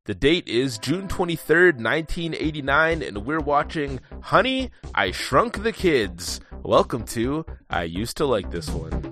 The date is June 23rd, 1989, and we're watching Honey, I Shrunk the Kids. Welcome to I Used to Like This One.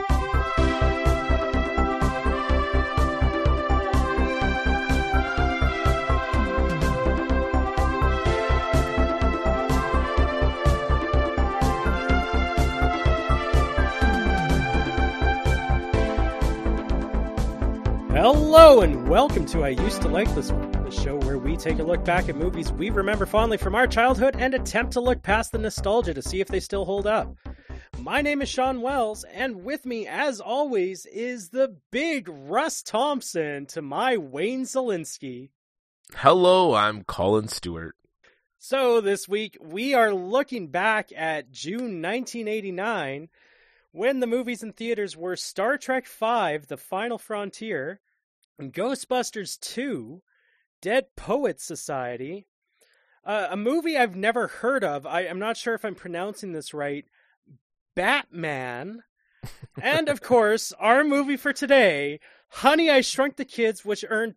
Hello and welcome to I Used to Like This One, the show where we take a look back at movies we remember fondly from our childhood and attempt to look past the nostalgia to see if they still hold up. My name is Sean Wells, and with me, as always, is the big Russ Thompson to my Wayne Szalinski. Hello, I'm Colin Stewart. So this week, we are looking back at June 1989, when the movies in theaters were Star Trek V, The Final Frontier, Ghostbusters 2, Dead Poets Society, a movie I've never heard of, I'm not sure if I'm pronouncing this right, Batman, and of course, our movie for today, Honey, I Shrunk the Kids, which earned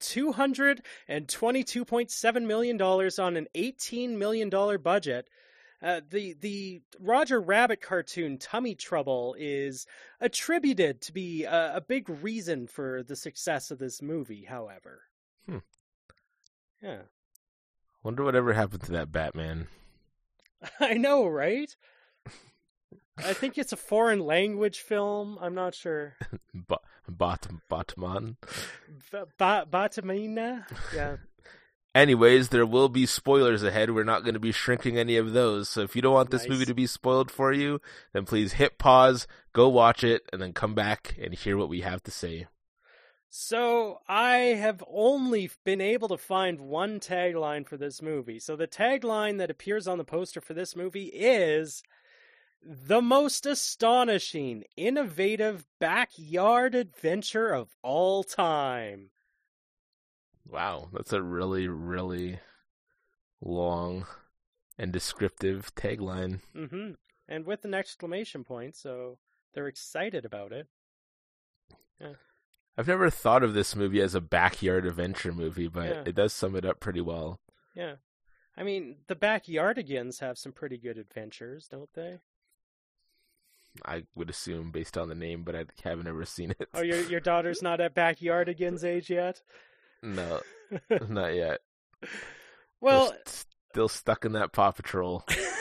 $222.7 million on an $18 million budget. The Roger Rabbit cartoon Tummy Trouble is attributed to be a big reason for the success of this movie, however. Yeah. Wonder whatever happened to that Batman. I know, right? I think it's a foreign language film. I'm not sure. Batman? Batamina? Yeah. Anyways, there will be spoilers ahead. We're not going to be shrinking any of those. So if you don't want this movie to be spoiled for you, then please hit pause, go watch it, and then come back and hear what we have to say. So I have only been able to find one tagline for this movie. So the tagline that appears on the poster for this movie is the most astonishing, innovative backyard adventure of all time. Wow, that's a really, really long and descriptive tagline. Mm-hmm. And with an exclamation point, so they're excited about it. Yeah. I've never thought of this movie as a backyard adventure movie, but it does sum it up pretty well. Yeah. I mean, the Backyardigans have some pretty good adventures, don't they? I would assume based on the name, but I haven't ever seen it. Oh, your daughter's not at Backyardigans age yet? No, not yet. Well, they're still stuck in that Paw Patrol.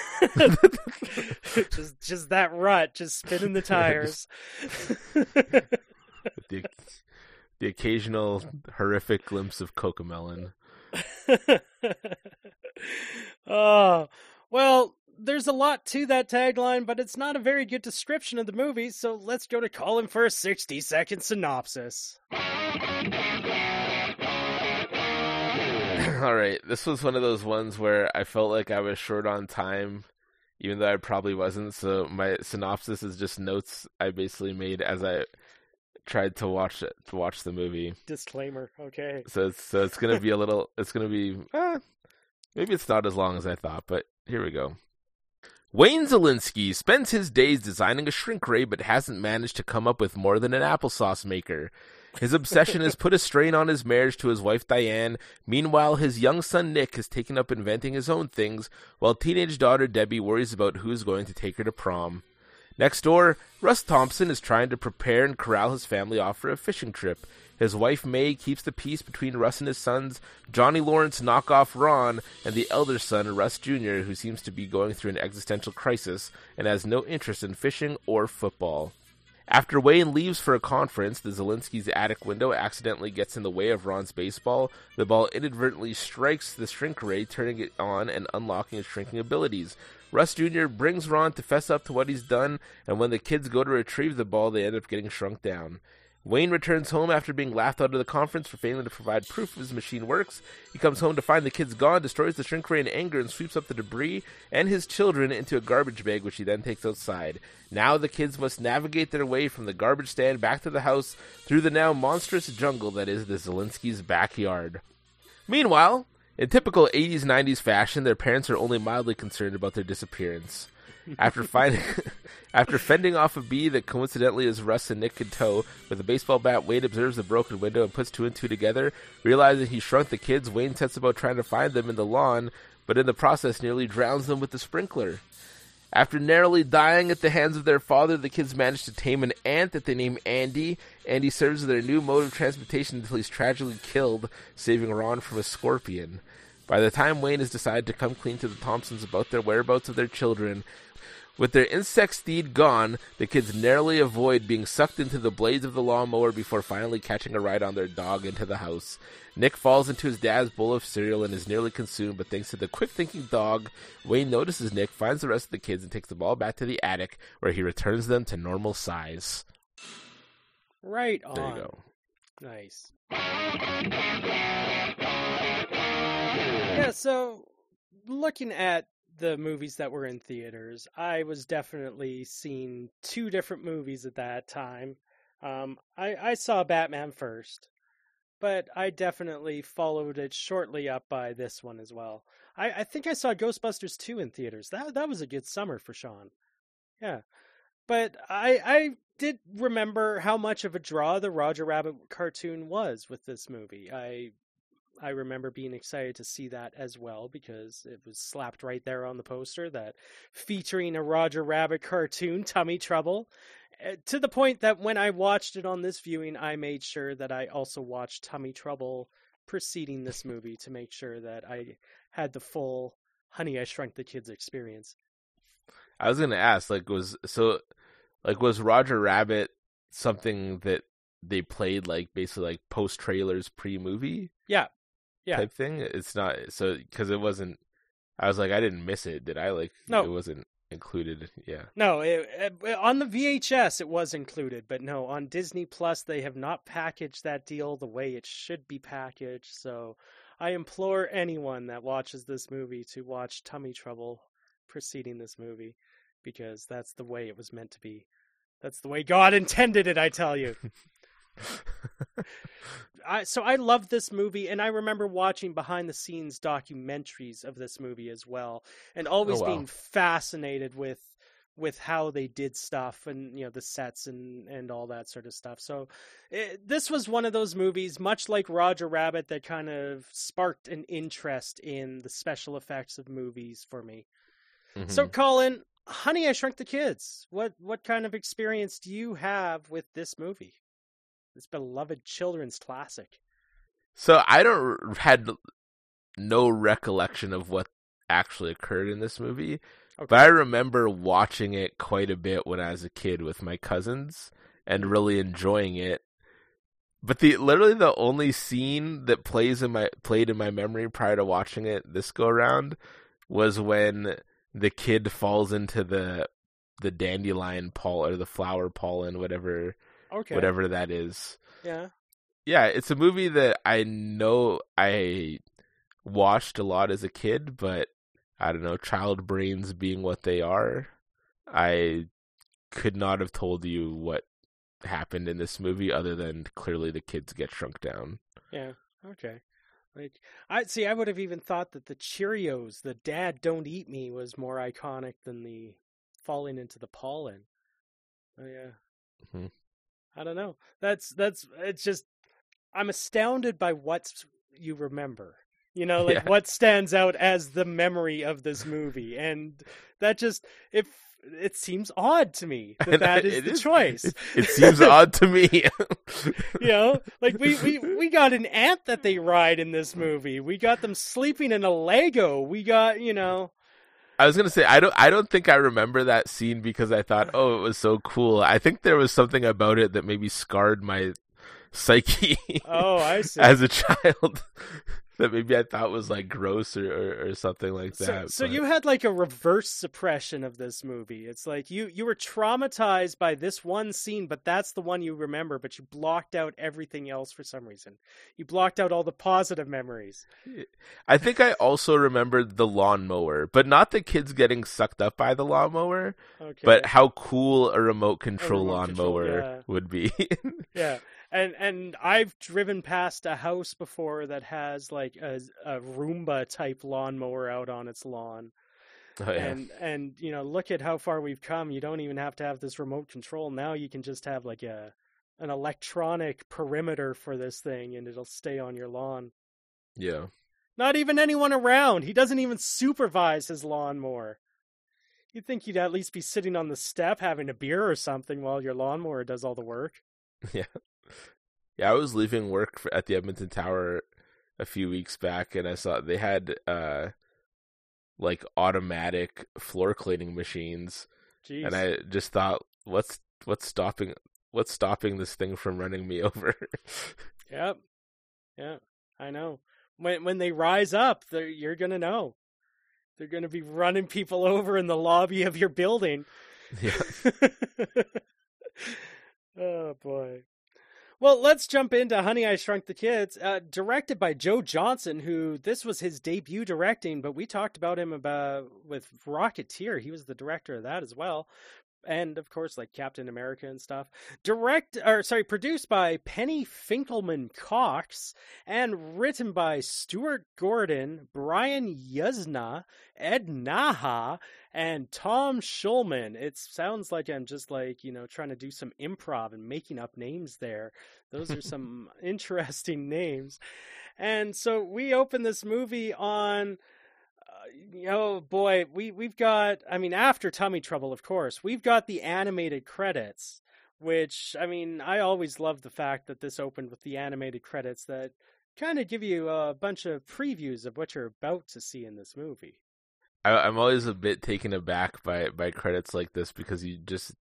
just that rut, just spinning the tires. the occasional horrific glimpse of Cocomelon. Oh, well, there's a lot to that tagline, but it's not a very good description of the movie, so let's go to Colin for a 60-second synopsis. All right, this was one of those ones where I felt like I was short on time, even though I probably wasn't. So my synopsis is just notes I basically made as I tried to watch the movie. Disclaimer, okay. So it's gonna be maybe it's not as long as I thought, but here we go. Wayne Szalinski spends his days designing a shrink ray, but hasn't managed to come up with more than an applesauce maker. His obsession has put a strain on his marriage to his wife Diane. Meanwhile, his young son Nick has taken up inventing his own things, while teenage daughter Debbie worries about who's going to take her to prom. Next door, Russ Thompson is trying to prepare and corral his family off for a fishing trip. His wife May keeps the peace between Russ and his sons, Johnny Lawrence knockoff Ron, and the elder son, Russ Jr., who seems to be going through an existential crisis and has no interest in fishing or football. After Wayne leaves for a conference, the Szalinski's attic window accidentally gets in the way of Ron's baseball. The ball inadvertently strikes the shrink ray, turning it on and unlocking his shrinking abilities. Russ Jr. brings Ron to fess up to what he's done, and when the kids go to retrieve the ball, they end up getting shrunk down. Wayne returns home after being laughed out of the conference for failing to provide proof his machine works. He comes home to find the kids gone, destroys the shrink ray in anger, and sweeps up the debris and his children into a garbage bag, which he then takes outside. Now the kids must navigate their way from the garbage stand back to the house through the now monstrous jungle that is the Szalinski's backyard. Meanwhile, In typical 80s, 90s fashion, their parents are only mildly concerned about their disappearance. After fending off a bee that coincidentally is Russ and Nick in tow, with a baseball bat, Wayne observes the broken window and puts two and two together. Realizing he shrunk the kids, Wayne sets about trying to find them in the lawn, but in the process nearly drowns them with the sprinkler. After narrowly dying at the hands of their father, the kids manage to tame an ant that they name Andy. Andy serves as their new mode of transportation until he's tragically killed, saving Ron from a scorpion. By the time Wayne has decided to come clean to the Thompsons about their whereabouts of their children, with their insect steed gone, the kids narrowly avoid being sucked into the blades of the lawnmower before finally catching a ride on their dog into the house. Nick falls into his dad's bowl of cereal and is nearly consumed, but thanks to the quick-thinking dog, Wayne notices Nick, finds the rest of the kids, and takes the ball back to the attic, where he returns them to normal size. Right on. There you go. Nice. Yeah, so looking at the movies that were in theaters, I was definitely seeing two different movies at that time. I saw Batman first, but I definitely followed it shortly up by this one as well. I think I saw Ghostbusters 2 in theaters. That was a good summer for Sean. Yeah. But I did remember how much of a draw the Roger Rabbit cartoon was with this movie. I remember being excited to see that as well because it was slapped right there on the poster, that featuring a Roger Rabbit cartoon, Tummy Trouble, to the point that when I watched it on this viewing, I made sure that I also watched Tummy Trouble preceding this movie to make sure that I had the full Honey, I Shrunk the Kids experience. I was going to ask, was Roger Rabbit something that they played basically post trailers pre-movie? Yeah. Type thing. It's not because it wasn't. I was like, I didn't miss it, did I? No, it wasn't included. Yeah. No, on the VHS it was included, but no, on Disney Plus they have not packaged that deal the way it should be packaged. So I implore anyone that watches this movie to watch Tummy Trouble preceding this movie, because that's the way it was meant to be. That's the way God intended it, I tell you. So I love this movie, and I remember watching behind-the-scenes documentaries of this movie as well, and always being fascinated with how they did stuff, and the sets and all that sort of stuff. So this was one of those movies, much like Roger Rabbit, that kind of sparked an interest in the special effects of movies for me. Mm-hmm. So Colin, Honey, I Shrunk the Kids. What kind of experience do you have with this movie? This beloved children's classic. So I had no recollection of what actually occurred in this movie, but I remember watching it quite a bit when I was a kid with my cousins and really enjoying it. But literally the only scene that played in my memory prior to watching it this go around was when the kid falls into the dandelion pollen or the flower pollen, whatever that is. Yeah, it's a movie that I know I watched a lot as a kid, but I don't know, child brains being what they are, I could not have told you what happened in this movie other than clearly the kids get shrunk down. Yeah, okay. I would have even thought that the Cheerios, the Dad Don't Eat Me, was more iconic than the falling into the pollen. Oh yeah. Mm-hmm. I don't know. It's just, I'm astounded by what you remember. What stands out as the memory of this movie, and that just it seems odd to me that is the choice. It seems odd to me. We got an ant that they ride in this movie. We got them sleeping in a Lego. We got I was gonna say I don't think I remember that scene because I thought, oh, it was so cool. I think there was something about it that maybe scarred my psyche. Oh, I see. As a child, that maybe I thought was gross or something like that. So you had a reverse suppression of this movie. It's like you were traumatized by this one scene, but that's the one you remember, but you blocked out everything else for some reason. You blocked out all the positive memories. I think I also remembered the lawnmower, but not the kids getting sucked up by the lawnmower, but how cool a remote control lawnmower would be. Yeah. And I've driven past a house before that has like a Roomba type lawnmower out on its lawn. Oh yeah. And look at how far we've come. You don't even have to have this remote control. Now you can just have like an electronic perimeter for this thing, and it'll stay on your lawn. Yeah. Not even anyone around. He doesn't even supervise his lawnmower. You'd think you'd at least be sitting on the step having a beer or something while your lawnmower does all the work. Yeah. Yeah, I was leaving work at the Edmonton Tower a few weeks back, and I saw they had like automatic floor cleaning machines. Jeez. And I just thought, what's stopping this thing from running me over? Yep. Yeah, I know. When they rise up, you're gonna know. They're gonna be running people over in the lobby of your building. Yeah. Oh boy. Well, let's jump into Honey, I Shrunk the Kids, directed by Joe Johnston, who this was his debut directing, but we talked about him with Rocketeer. He was the director of that as well. And of course, like Captain America and stuff. Produced by Penny Finkelman Cox and written by Stuart Gordon, Brian Yuzna, Ed Naha, and Tom Schulman. It sounds like I'm just like, trying to do some improv and making up names there. Those are some interesting names. And so we open this movie on... oh boy, we've got, after Tummy Trouble, of course, we've got the animated credits, which, I always love the fact that this opened with the animated credits that kind of give you a bunch of previews of what you're about to see in this movie. I'm always a bit taken aback by credits like this because you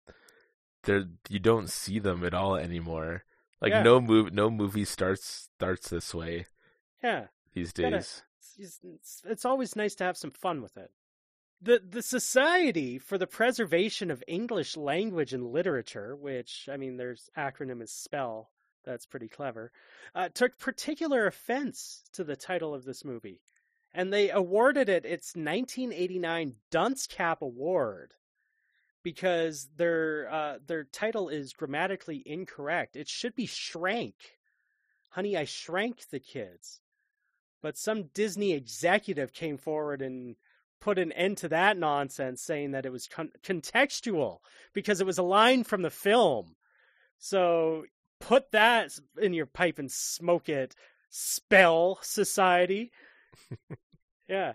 don't see them at all anymore. Like no movie starts this way. Yeah. These days. It's always nice to have some fun with it. The Society for the Preservation of English Language and Literature, which, their acronym is SPELL, that's pretty clever, took particular offense to the title of this movie. And they awarded it its 1989 Dunce Cap Award because their title is grammatically incorrect. It should be Shrank. Honey, I Shrank the Kids. But some Disney executive came forward and put an end to that nonsense, saying that it was contextual because it was a line from the film. So put that in your pipe and smoke it, Spell Society. Yeah.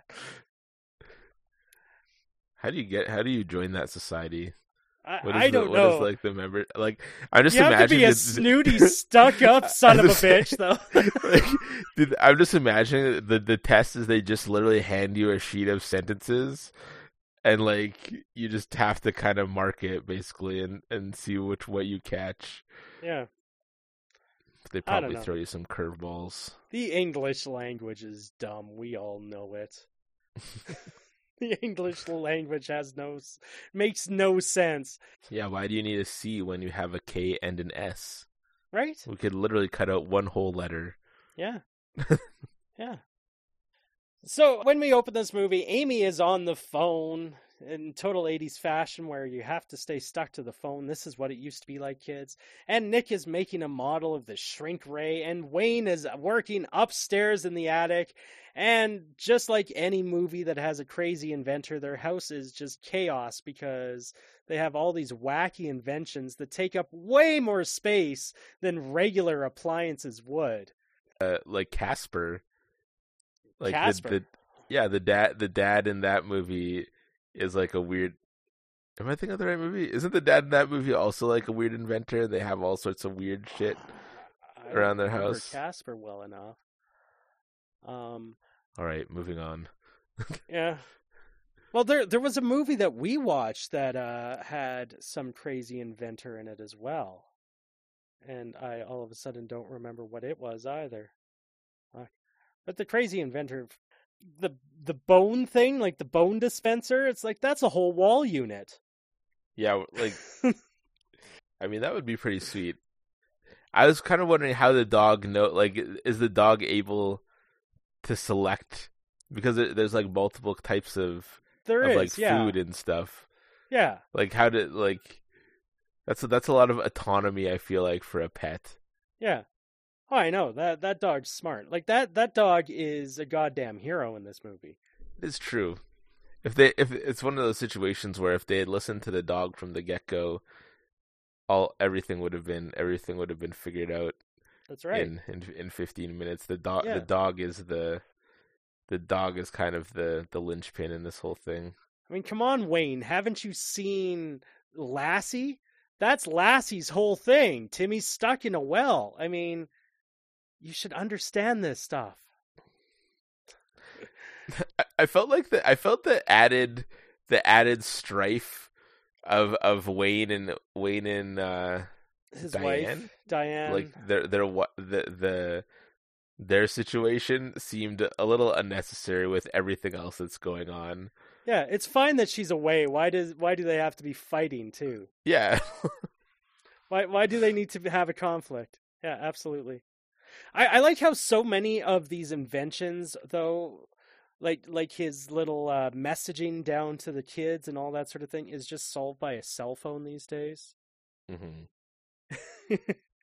How do you join that society? I don't know. What is like the member? Like I'm just imagining. You have to be a snooty, stuck-up son of a bitch, though. I'm just imagining the test is they just literally hand you a sheet of sentences, and like you just have to kind of mark it basically, and see what you catch. Yeah. They probably throw you some curveballs. The English language is dumb. We all know it. The English language makes no sense. Yeah, why do you need a C when you have a K and an S? Right? We could literally cut out one whole letter. Yeah. Yeah. So when we open this movie, Amy is on the phone in total 80s fashion where you have to stay stuck to the phone. This is what it used to be like, kids. And Nick is making a model of the shrink ray, and Wayne is working upstairs in the attic. And just like any movie that has a crazy inventor, their house is just chaos because they have all these wacky inventions that take up way more space than regular appliances would. Like Casper. Like Casper. The dad in that movie is like a weird... Am I thinking of the right movie? Isn't the dad in that movie also like a weird inventor? They have all sorts of weird shit around their house. Casper well enough. All right, moving on. Yeah. Well, there was a movie that we watched that had some crazy inventor in it as well. And I all of a sudden don't remember what it was either. But the crazy inventor, the bone thing, like the bone dispenser, it's like that's a whole wall unit. Yeah, like that would be pretty sweet. I was kind of wondering how the dog is the dog able to select, because there's like multiple types of food and stuff. Yeah. Like how to that's a lot of autonomy, I feel like, for a pet. Yeah. Oh, I know. That dog's smart. Like that dog is a goddamn hero in this movie. It's true. If it's one of those situations where if they had listened to the dog from the get go, everything would have been figured out That's right. in 15 minutes. Yeah. The dog is kind of the linchpin in this whole thing. I mean, come on, Wayne. Haven't you seen Lassie? That's Lassie's whole thing. Timmy's stuck in a well. I mean, you should understand this stuff. I felt the added strife of Wayne and His Diane. wife, Diane. Like their situation seemed a little unnecessary with everything else that's going on. Yeah, it's fine that she's away. Why do they have to be fighting too? Yeah. Why do they need to have a conflict? Yeah, absolutely. I like how so many of these inventions, though, like his little messaging down to the kids and all that sort of thing, is just solved by a cell phone these days. Mm-hmm.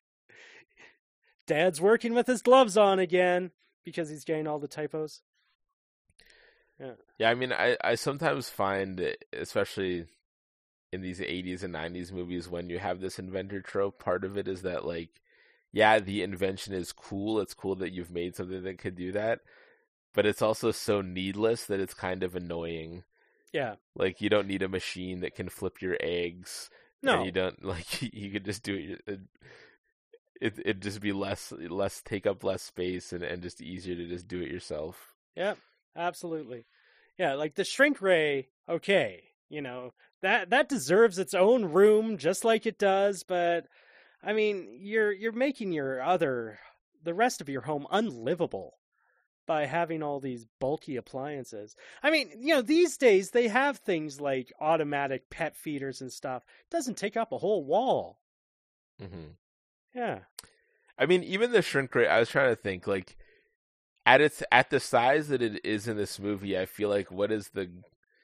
Dad's working with his gloves on again because he's getting all the typos. Yeah, I mean, I sometimes find, especially in these 80s and 90s movies, when you have this inventor trope, part of it is that, like, yeah, the invention is cool. It's cool that you've made something that could do that, but it's also so needless that it's kind of annoying. Yeah. Like, you don't need a machine that can flip your eggs. No. And you don't, like, you could just do it. It'd just be take up less space and just easier to just do it yourself. Yep, absolutely. Yeah, like the shrink ray, okay, that deserves its own room just like it does, but I mean, you're making the rest of your home unlivable by having all these bulky appliances. I mean, these days they have things like automatic pet feeders and stuff. It doesn't take up a whole wall. Mm-hmm. Yeah. I mean, even the shrink ray, I was trying to think, like, at the size that it is in this movie, I feel like what is the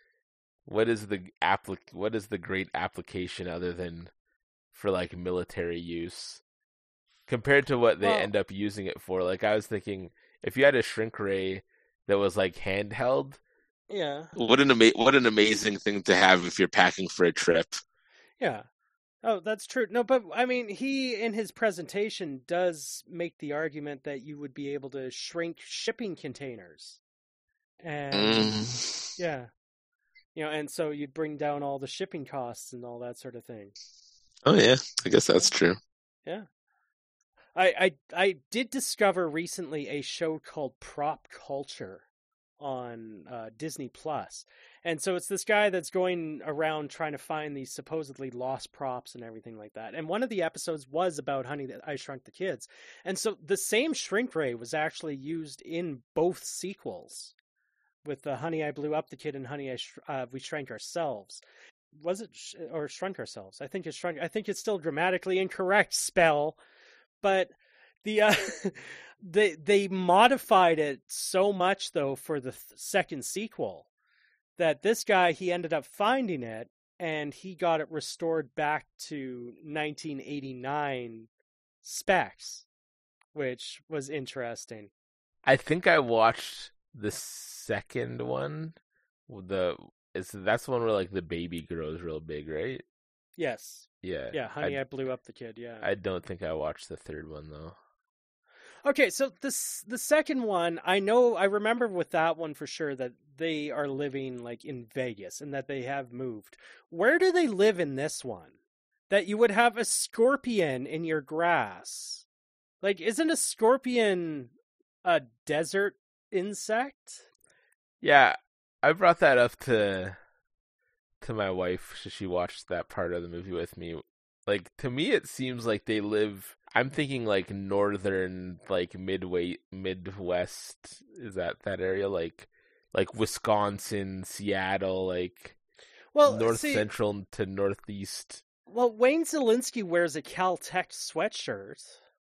great application other than for, like, military use compared to what they end up using it for? Like, I was thinking, if you had a shrink ray that was, like, handheld, yeah, what an amazing thing to have if you're packing for a trip. Yeah. Oh, that's true. No, but I mean, he in his presentation does make the argument that you would be able to shrink shipping containers. And yeah. And so you'd bring down all the shipping costs and all that sort of thing. Oh yeah, I guess that's true. Yeah. I did discover recently a show called Prop Culture on Disney Plus. And so it's this guy that's going around trying to find these supposedly lost props and everything like that. And one of the episodes was about Honey, I Shrunk the Kids. And so the same shrink ray was actually used in both sequels with the Honey, I Blew Up the Kid and Honey, We Shrank Ourselves. Was it or Shrunk Ourselves? I think it's Shrunk. I think it's still grammatically incorrect spell, but the they modified it so much though for the second sequel that this guy, he ended up finding it and he got it restored back to 1989 specs, which was interesting. I think I watched the second one. That's the one where, like, the baby grows real big, right? Yes. Yeah. Honey, I Blew Up the Kid. Yeah. I don't think I watched the third one though. Okay, so the second one, I remember with that one for sure that they are living, like, in Vegas and that they have moved. Where do they live in this one? That you would have a scorpion in your grass. Like, isn't a scorpion a desert insect? Yeah, I brought that up to my wife. She watched that part of the movie with me. Like, to me, it seems like they live. I'm thinking like northern, like Midwest. Is that area? Like Wisconsin, Seattle, like central to northeast. Well, Wayne Szalinski wears a Caltech sweatshirt.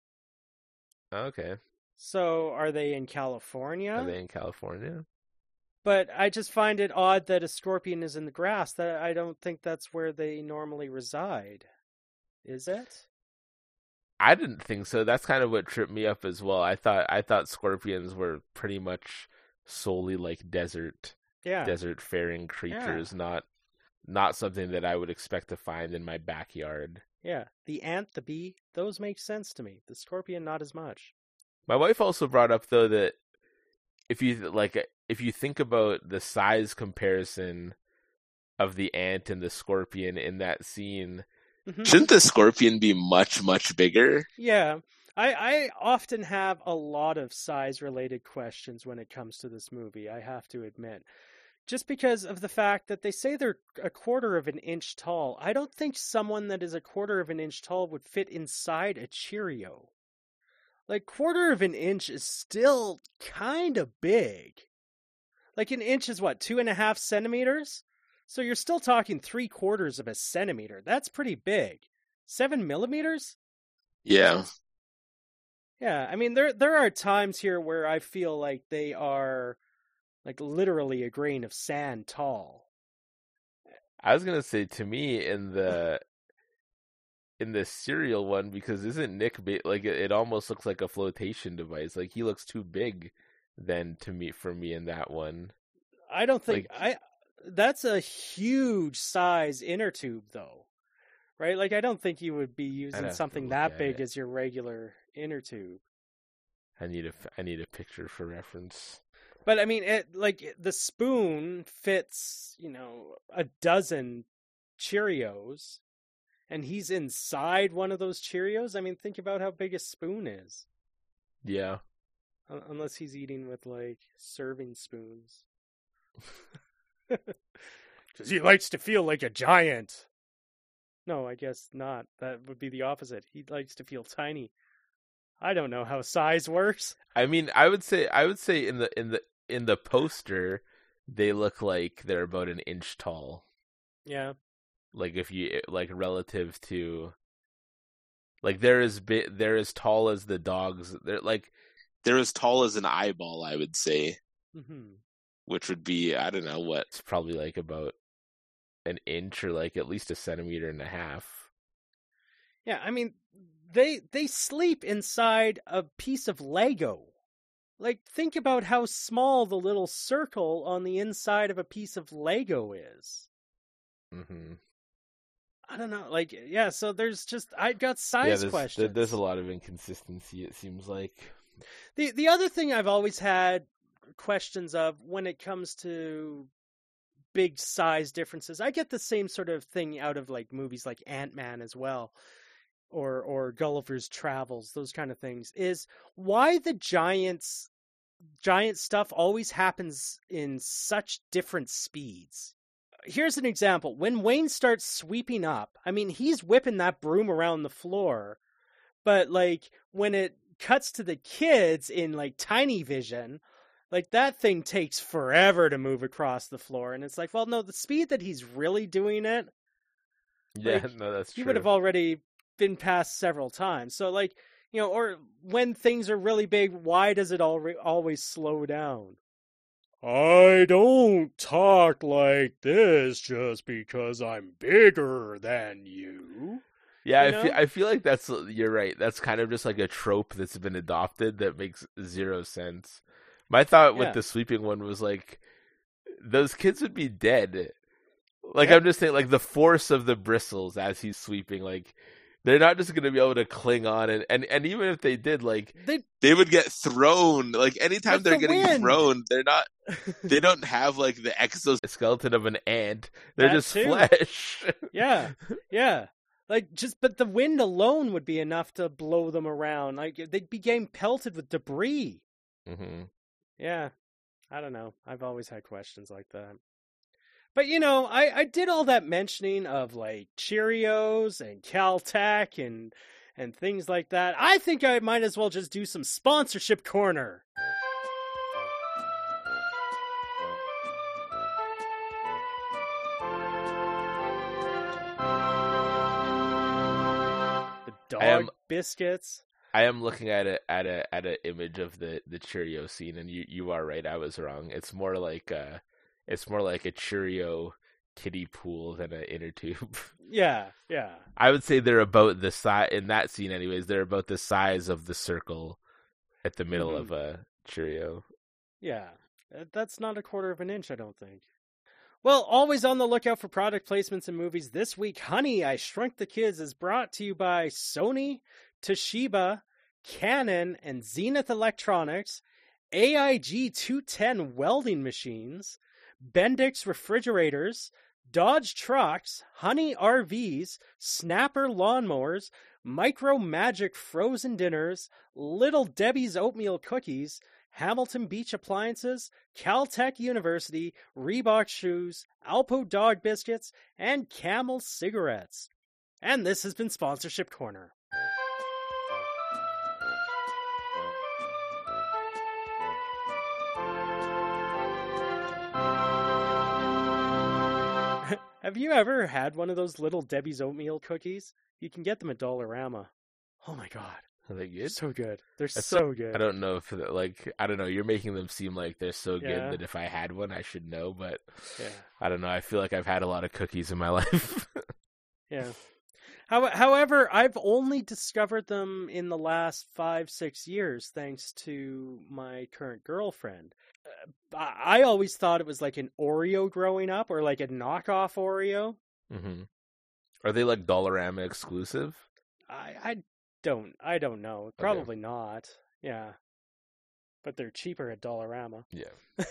Okay. So, are they in California? Are they in California? But I just find it odd that a scorpion is in the grass. That I don't think that's where they normally reside. Is it? I didn't think so. That's kind of what tripped me up as well. I thought scorpions were pretty much solely like desert Yeah. faring creatures, not something that I would expect to find in my backyard. Yeah. The ant, the bee, those make sense to me. The scorpion, not as much. My wife also brought up though that if you think about the size comparison of the ant and the scorpion in that scene, shouldn't the scorpion be much, much bigger? Yeah. I often have a lot of size-related questions when it comes to this movie, I have to admit. Just because of the fact that they say they're a quarter of an inch tall. I don't think someone that is a quarter of an inch tall would fit inside a Cheerio. Like, quarter of an inch is still kind of big. Like, an inch is what, 2.5 centimeters? So you're still talking 3/4 of a centimeter. That's pretty big. 7 millimeters? Yeah. Yeah, I mean, there are times here where I feel like they are, like, literally a grain of sand tall. I was gonna say, to me, in the cereal one, because isn't Nick like it almost looks like a flotation device? Like, he looks too big for me in that one. I don't think that's a huge size inner tube though. Right? Like, I don't think you would be using something that big as your regular inner tube. I need a picture for reference. But I mean, the spoon fits, a dozen Cheerios, and he's inside one of those Cheerios. I mean, think about how big a spoon is. Yeah. Unless he's eating with, like, serving spoons. Because he likes to feel like a giant. No, I guess not. That would be the opposite. He likes to feel tiny. I don't know how size works. I mean, I would say in the poster, they look like they're about an inch tall. Yeah. Like, if you relative to, like, they're as tall as the dogs. They're as tall as an eyeball, I would say. Mm-hmm. Which would be, I don't know what. It's probably like about an inch or like at least 1.5 centimeters. Yeah, I mean, they sleep inside a piece of Lego. Like, think about how small the little circle on the inside of a piece of Lego is. Mm-hmm. I don't know, like, yeah, so I got size questions. There's a lot of inconsistency, it seems like. The other thing I've always had questions of when it comes to big size differences, I get the same sort of thing out of, like, movies like Ant-Man as well, or Gulliver's Travels, those kind of things, is why the giant stuff always happens in such different speeds. Here's an example. When Wayne starts sweeping up, I mean, he's whipping that broom around the floor, but, like, when it cuts to the kids in, like, tiny vision, like, that thing takes forever to move across the floor, and it's like, well, no, the speed that he's really doing it, yeah, no, that's true. He would have already been passed several times. So, like, or when things are really big, why does it always slow down? I don't talk like this just because I'm bigger than you. Yeah, I feel like you're right. That's kind of just like a trope that's been adopted that makes zero sense. My thought with the sweeping one was, like, those kids would be dead. Like, I'm just saying, like, the force of the bristles as he's sweeping, like, they're not just going to be able to cling on, and even if they did, like, they would get thrown. Like, anytime they're getting thrown, they don't have, like, the exoskeleton of an ant. They're just flesh. Yeah. Like, but the wind alone would be enough to blow them around. Like, they'd be getting pelted with debris. Mm-hmm. Yeah. I don't know. I've always had questions like that. But, I did all that mentioning of, like, Cheerios and Caltech and things like that. I think I might as well just do some sponsorship corner. The dog biscuits. I am looking at an image of the Cheerio scene, and you are right. I was wrong. It's more like a Cheerio kiddie pool than an inner tube. Yeah. I would say they're about the size, in that scene anyways, they're about the size of the circle at the middle of a Cheerio. Yeah. That's not a quarter of an inch, I don't think. Well, always on the lookout for product placements in movies. This week, Honey, I Shrunk the Kids is brought to you by Sony, Toshiba, Canon, and Zenith Electronics, AIG 210 welding machines, Bendix refrigerators, Dodge trucks, Honey RVs, Snapper lawnmowers, Micro Magic frozen dinners, Little Debbie's oatmeal cookies, Hamilton Beach Appliances, Caltech University, Reebok shoes, Alpo dog biscuits, and Camel cigarettes. And this has been Sponsorship Corner. Have you ever had one of those Little Debbie's oatmeal cookies? You can get them at Dollarama. Oh my god. Are they good? So good. They're so good. I don't know if, I don't know. You're making them seem like they're so good that if I had one, I should know. But I don't know. I feel like I've had a lot of cookies in my life. Yeah. However, I've only discovered them in the last 5-6 years, thanks to my current girlfriend. I always thought it was like an Oreo growing up, or like a knockoff Oreo. Mm-hmm. Are they like Dollarama exclusive? I don't know. Probably not. Yeah. But they're cheaper at Dollarama. Yeah.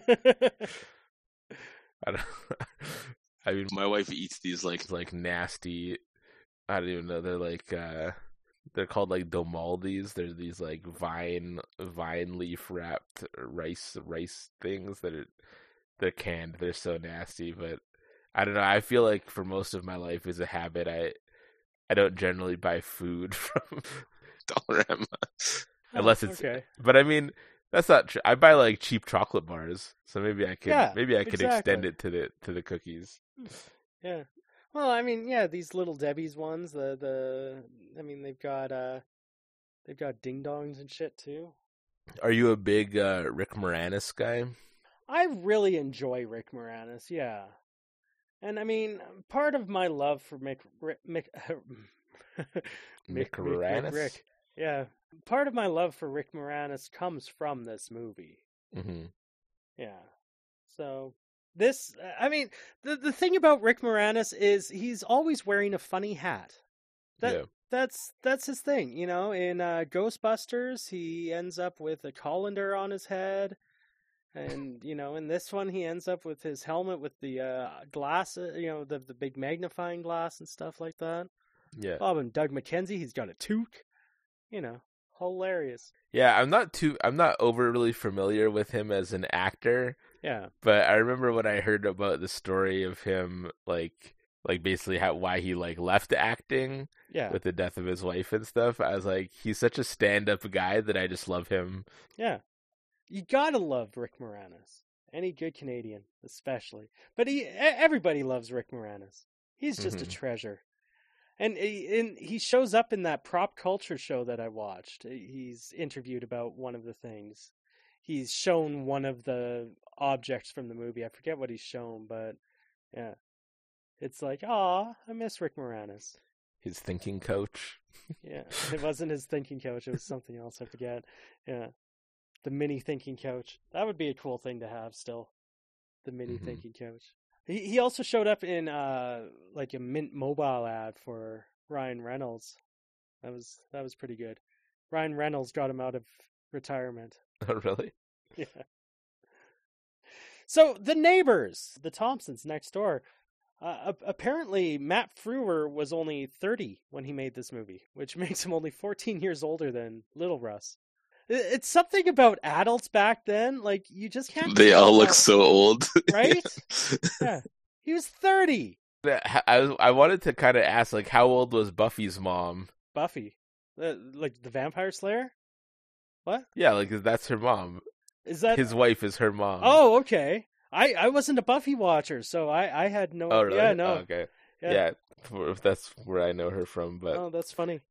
I mean, my wife eats these like nasty. I don't even know. They're like they're called like Domaldis. They're these like vine leaf wrapped rice things they're canned. They're so nasty, but I don't know. I feel like for most of my life as a habit, I don't generally buy food from Dollarama. Unless it's but I mean, that's not true. I buy like cheap chocolate bars. So maybe I could extend it to the cookies. Yeah. Well, I mean, yeah, these Little Debbie's ones, I mean, they've got ding dongs and shit too. Are you a big Rick Moranis guy? I really enjoy Rick Moranis, yeah. And I mean, part of my love for Rick, yeah. Part of my love for Rick Moranis comes from this movie. Mm-hmm. Yeah. So this, I mean, the thing about Rick Moranis is he's always wearing a funny hat. That's his thing, you know. In Ghostbusters, he ends up with a colander on his head. And, you know, in this one, he ends up with his helmet with the glass, you know, the big magnifying glass and stuff like that. Yeah. Bob and Doug McKenzie, he's got a toque. You know, hilarious. Yeah, I'm not overly familiar with him as an actor. Yeah. But I remember when I heard about the story of him, like basically why he like left acting. Yeah. With the death of his wife and stuff. I was like, he's such a stand-up guy that I just love him. Yeah. You gotta love Rick Moranis. Any good Canadian, especially. But everybody loves Rick Moranis. He's just a treasure. And he shows up in that Prop Culture show that I watched. He's interviewed about one of the things. He's shown one of the objects from the movie. I forget what he's shown, but yeah. It's like, aw, I miss Rick Moranis. His thinking coach. Yeah, it wasn't his thinking coach. It was something else. I forget. Yeah. The mini thinking coach. That would be a cool thing to have still. The mini thinking coach. He also showed up in like a Mint Mobile ad for Ryan Reynolds. That was pretty good. Ryan Reynolds got him out of retirement. Oh, really? Yeah. So the neighbors, the Thompsons next door. Apparently, Matt Frewer was only 30 when he made this movie, which makes him only 14 years older than Little Russ. It's something about adults back then. Like, you just can't... They all look so old. Right? Yeah. He was 30. I wanted to kind of ask, like, how old was Buffy's mom? Buffy? Like, the Vampire Slayer? What? Yeah, like, that's her mom. Is that... His wife is her mom. Oh, okay. I wasn't a Buffy watcher, so I had no... Oh, really? Yeah, no. Oh, okay. Yeah, that's where I know her from, but... Oh, that's funny.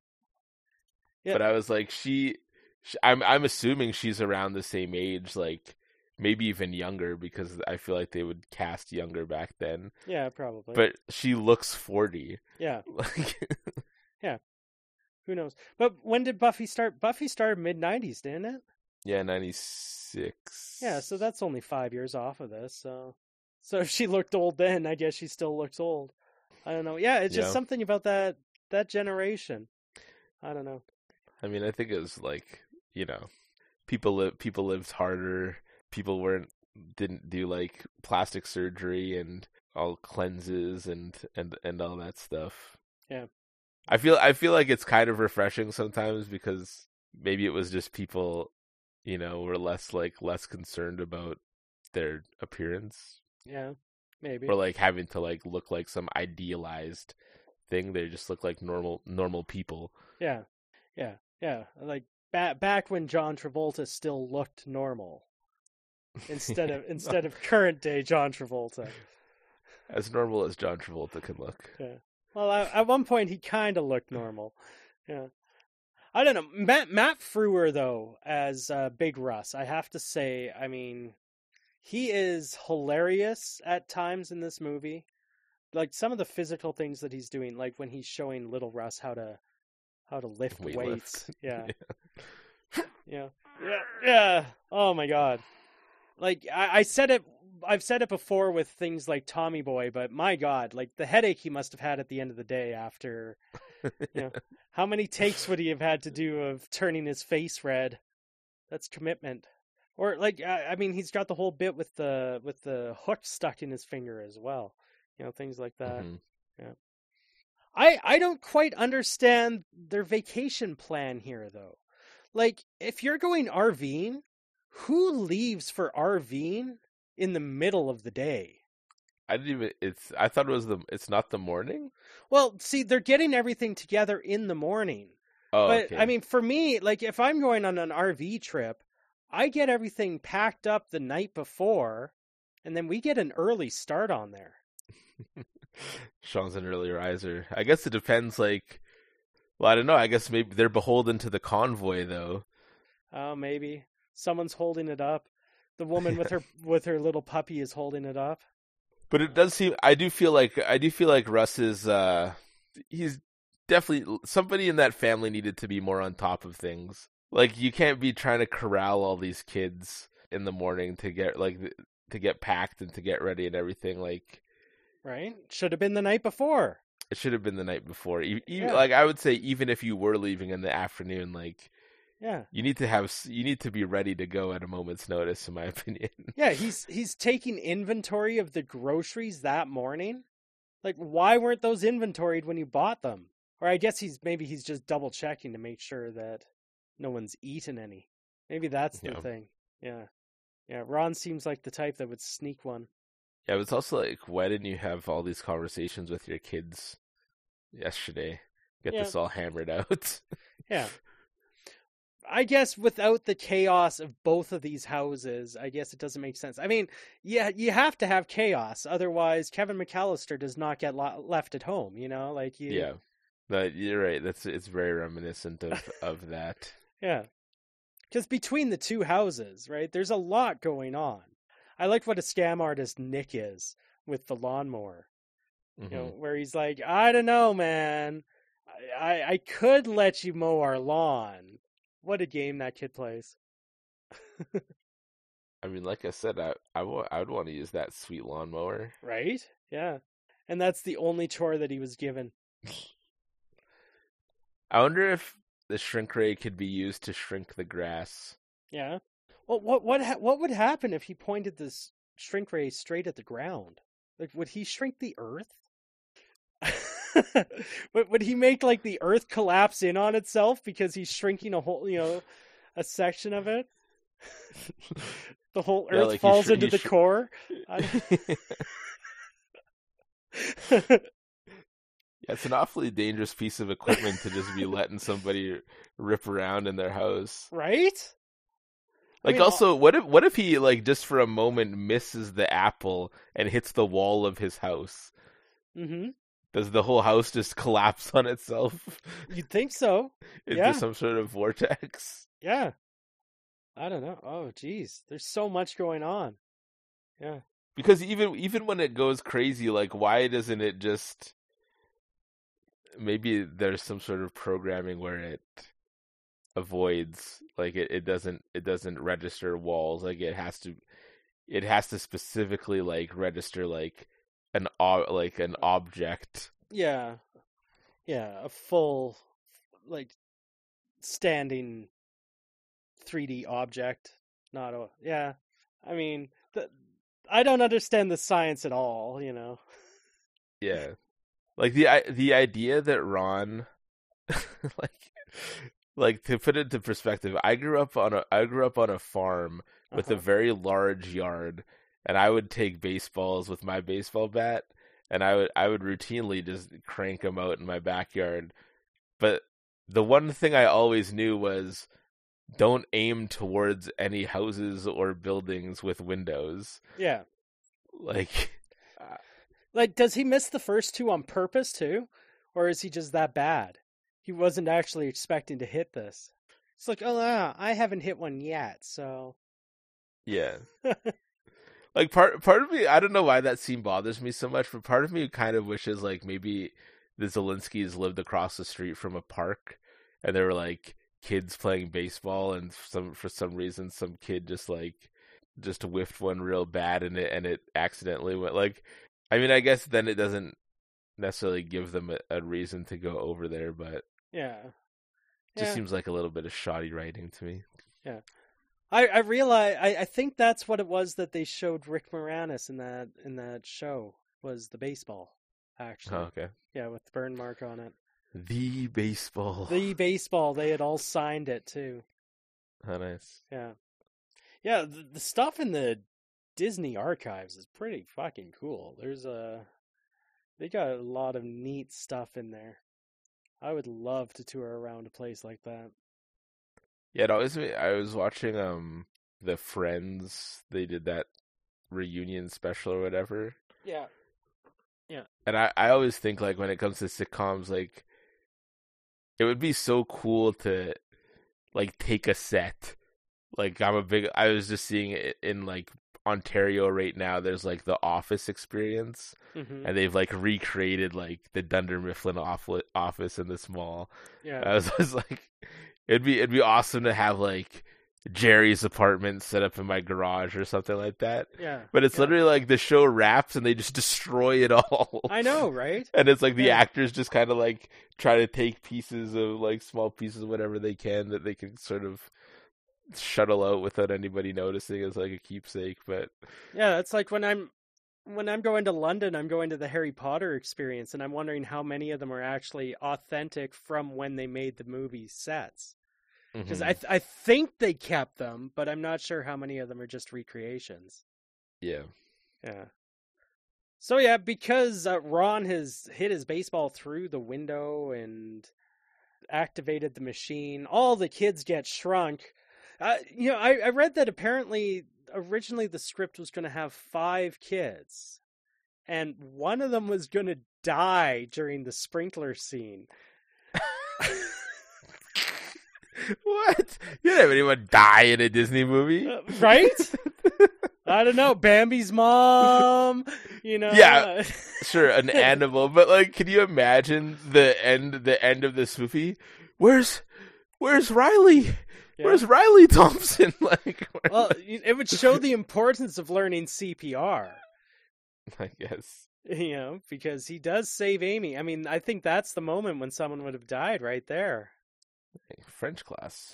Yeah. But I was like, I'm assuming she's around the same age, like, maybe even younger, because I feel like they would cast younger back then. Yeah, probably. But she looks 40. Yeah. Like, yeah. Who knows? But when did Buffy start? Buffy started mid-90s, didn't it? yeah, 96. Yeah, so that's only 5 years off of this. So if she looked old then, I guess she still looks old. I don't know. Yeah, it's just something about that generation. I don't know. I mean, I think it was like, people lived harder. People didn't do like plastic surgery and all cleanses and all that stuff. Yeah. I feel like it's kind of refreshing sometimes, because maybe it was just people, were less concerned about their appearance. Yeah, maybe. Or like having to like look like some idealized thing. They just look like normal people. Yeah. Like back when John Travolta still looked normal, instead of current day John Travolta. As normal as John Travolta can look. Yeah. Well, at one point he kind of looked normal. Yeah. I don't know. Matt Frewer, though, as Big Russ, I have to say, I mean, he is hilarious at times in this movie. Like some of the physical things that he's doing, like when he's showing little Russ how to lift weights. Yeah. Yeah. Oh my God. Like I've said it before with things like Tommy Boy, but my God, like the headache he must have had at the end of the day after, how many takes would he have had to do of turning his face red? That's commitment. Or like, I mean, he's got the whole bit with the hook stuck in his finger as well. Things like that. Mm-hmm. Yeah. I don't quite understand their vacation plan here, though. Like, if you're going RVing, who leaves for RVing in the middle of the day? I thought it's not the morning? Well, see, they're getting everything together in the morning. Oh, but, okay. I mean, for me, like, if I'm going on an RV trip, I get everything packed up the night before, and then we get an early start on there. Sean's an early riser. I guess it depends, like, well, I don't know. I guess maybe they're beholden to the convoy, though. Oh, maybe. Someone's holding it up. The woman with her little puppy is holding it up. But it does seem, I do feel like Russ is, he's definitely, somebody in that family needed to be more on top of things. Like, you can't be trying to corral all these kids in the morning to get packed and to get ready and everything. Like, right? Should have been the night before. It should have been the night before. Like, I would say, even if you were leaving in the afternoon, like, yeah, you need to be ready to go at a moment's notice, in my opinion. Yeah, he's taking inventory of the groceries that morning. Like, why weren't those inventoried when you bought them? Or I guess he's just double checking to make sure that no one's eaten any. Maybe that's the thing. Yeah. Ron seems like the type that would sneak one. Yeah, it was also like, why didn't you have all these conversations with your kids yesterday? Get this all hammered out. Yeah. I guess without the chaos of both of these houses, I guess it doesn't make sense. I mean, yeah, you have to have chaos. Otherwise, Kevin McAllister does not get left at home, Like you... Yeah, but you're right. It's very reminiscent of that. Yeah. Because between the two houses, right, there's a lot going on. I like what a scam artist Nick is with the lawnmower. Mm-hmm. Where he's like, I don't know, man. I could let you mow our lawn. What a game that kid plays. I mean, like I said, I would want to use that sweet lawnmower. Right? Yeah. And that's the only chore that he was given. I wonder if the shrink ray could be used to shrink the grass. Yeah. Well, what would happen if he pointed this shrink ray straight at the ground? Like, would he shrink the earth? Would he make like the earth collapse in on itself because he's shrinking a whole, a section of it? The whole earth falls into the core. It's an awfully dangerous piece of equipment to just be letting somebody rip around in their house, right? Like, I mean, also, what if he, like, just for a moment misses the apple and hits the wall of his house? Mm-hmm. Does the whole house just collapse on itself? You'd think so. Into some sort of vortex? Yeah. I don't know. Oh, geez. There's so much going on. Yeah. Because even when it goes crazy, like, why doesn't it just... Maybe there's some sort of programming where it avoids, like, it doesn't register walls. Like, it has to specifically, like, register, like, an object. Yeah. Yeah, a full, like, standing 3D object. Not a... Yeah. I mean, I don't understand the science at all, you know? Yeah. Like, the idea that Ron... like, to put it into perspective, I grew up on a farm with a very large yard, and I would take baseballs with my baseball bat, and I would routinely just crank them out in my backyard. But the one thing I always knew was, don't aim towards any houses or buildings with windows. Yeah. Like, does he miss the first two on purpose too? Or is he just that bad? He wasn't actually expecting to hit this. It's like, oh, no, I haven't hit one yet, so... Yeah. Like, part of me, I don't know why that scene bothers me so much, but part of me kind of wishes, like, maybe the Zelinskys lived across the street from a park, and there were, like, kids playing baseball, and for some reason some kid just whiffed one real bad, and it accidentally went, like... I mean, I guess then it doesn't necessarily give them a reason to go over there, but yeah, it just seems like a little bit of shoddy writing to me. Yeah, I realize I think that's what it was that they showed Rick Moranis in that show, was the baseball, actually. Oh, okay. Yeah, with the burn mark on it. The baseball. The baseball. They had all signed it too. Oh, nice. Yeah, yeah. The stuff in the Disney archives is pretty fucking cool. They got a lot of neat stuff in there. I would love to tour around a place like that. Yeah, I was watching the Friends. They did that reunion special or whatever. Yeah. Yeah. And I always think, like, when it comes to sitcoms, like, it would be so cool to, like, take a set. Like, I was just seeing it in, like, Ontario right now. There's, like, the Office experience, and they've, like, recreated, like, the Dunder Mifflin office in this mall. Yeah. I was like, it'd be awesome to have, like, Jerry's apartment set up in my garage or something like that. Yeah. But it's literally like the show wraps and they just destroy it all. I know, right? And it's like the actors just kind of like try to take pieces of, like, small pieces of whatever they can that they can sort of shuttle out without anybody noticing as, like, a keepsake. But yeah, it's like when I'm going to London, I'm going to the Harry Potter experience, and I'm wondering how many of them are actually authentic from when they made the movie sets. Because I think they kept them, but I'm not sure how many of them are just recreations. Yeah. Yeah. So yeah, because Ron has hit his baseball through the window and activated the machine, all the kids get shrunk. I read that apparently originally the script was going to have 5 kids, and one of them was going to die during the sprinkler scene. What? You don't have anyone die in a Disney movie, right? I don't know, Bambi's mom, you know. Yeah, sure, an animal, but, like, can you imagine the end of this movie? Where's Riley? Yeah. Where's Riley Thompson? Like, well, it would show the importance of learning CPR. I guess. You know, because he does save Amy. I mean, I think that's the moment when someone would have died right there. French class.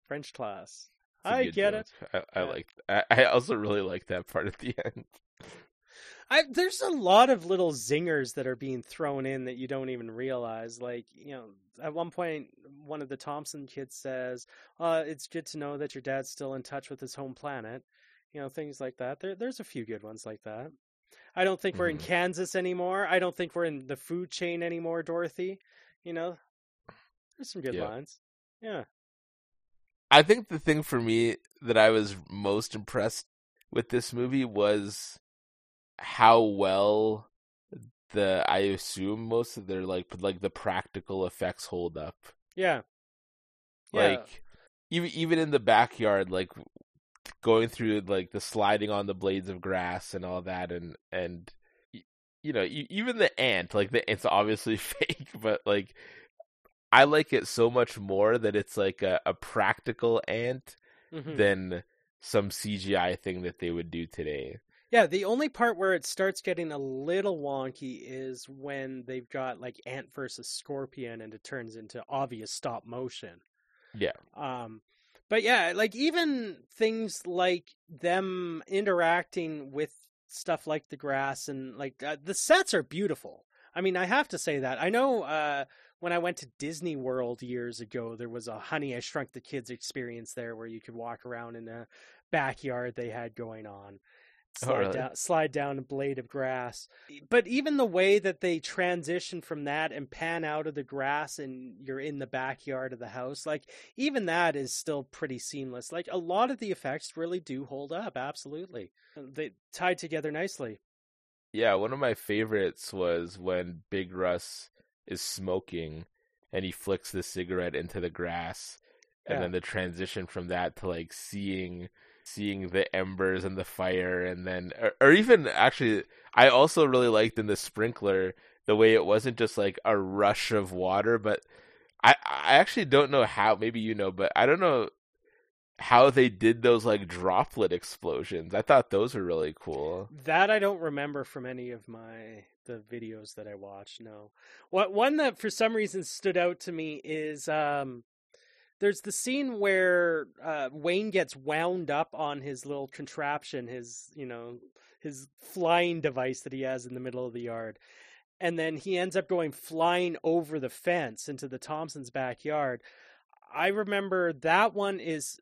I get it. I also really like that part at the end. There's a lot of little zingers that are being thrown in that you don't even realize. Like, you know, at one point, one of the Thompson kids says, it's good to know that your dad's still in touch with his home planet. You know, things like that. There's a few good ones like that. I don't think we're in Kansas anymore. I don't think we're in the food chain anymore, Dorothy. You know, there's some good lines. Yeah. I think the thing for me that I was most impressed with this movie was how well I assume most of their like the practical effects hold up. Yeah. Like, even in the backyard, like going through like the sliding on the blades of grass and all that, and even the ant, like it's obviously fake, but like I like it so much more that it's like a practical ant than some CGI thing that they would do today. Yeah, the only part where it starts getting a little wonky is when they've got like ant versus scorpion and it turns into obvious stop motion. Yeah. But yeah, like even things like them interacting with stuff like the grass and like the sets are beautiful. I mean, I have to say that. I know when I went to Disney World years ago, there was a Honey, I Shrunk the Kids experience there where you could walk around in the backyard they had going on. Slide down a blade of grass. But even the way that they transition from that and pan out of the grass and you're in the backyard of the house, like even that is still pretty seamless. Like a lot of the effects really do hold up. Absolutely. They tied together nicely. Yeah, one of my favorites was when Big Russ is smoking and he flicks the cigarette into the grass, and then the transition from that to like seeing the embers and the fire, and then or even actually I also really liked in the sprinkler the way it wasn't just like a rush of water, but I actually don't know how, maybe but I don't know how they did those like droplet explosions. I thought those were really cool. That I don't remember from any of the videos that I watched. No. One that for some reason stood out to me is there's the scene where Wayne gets wound up on his little contraption, his flying device that he has in the middle of the yard. And then he ends up going flying over the fence into the Thompsons' backyard. I remember that one is,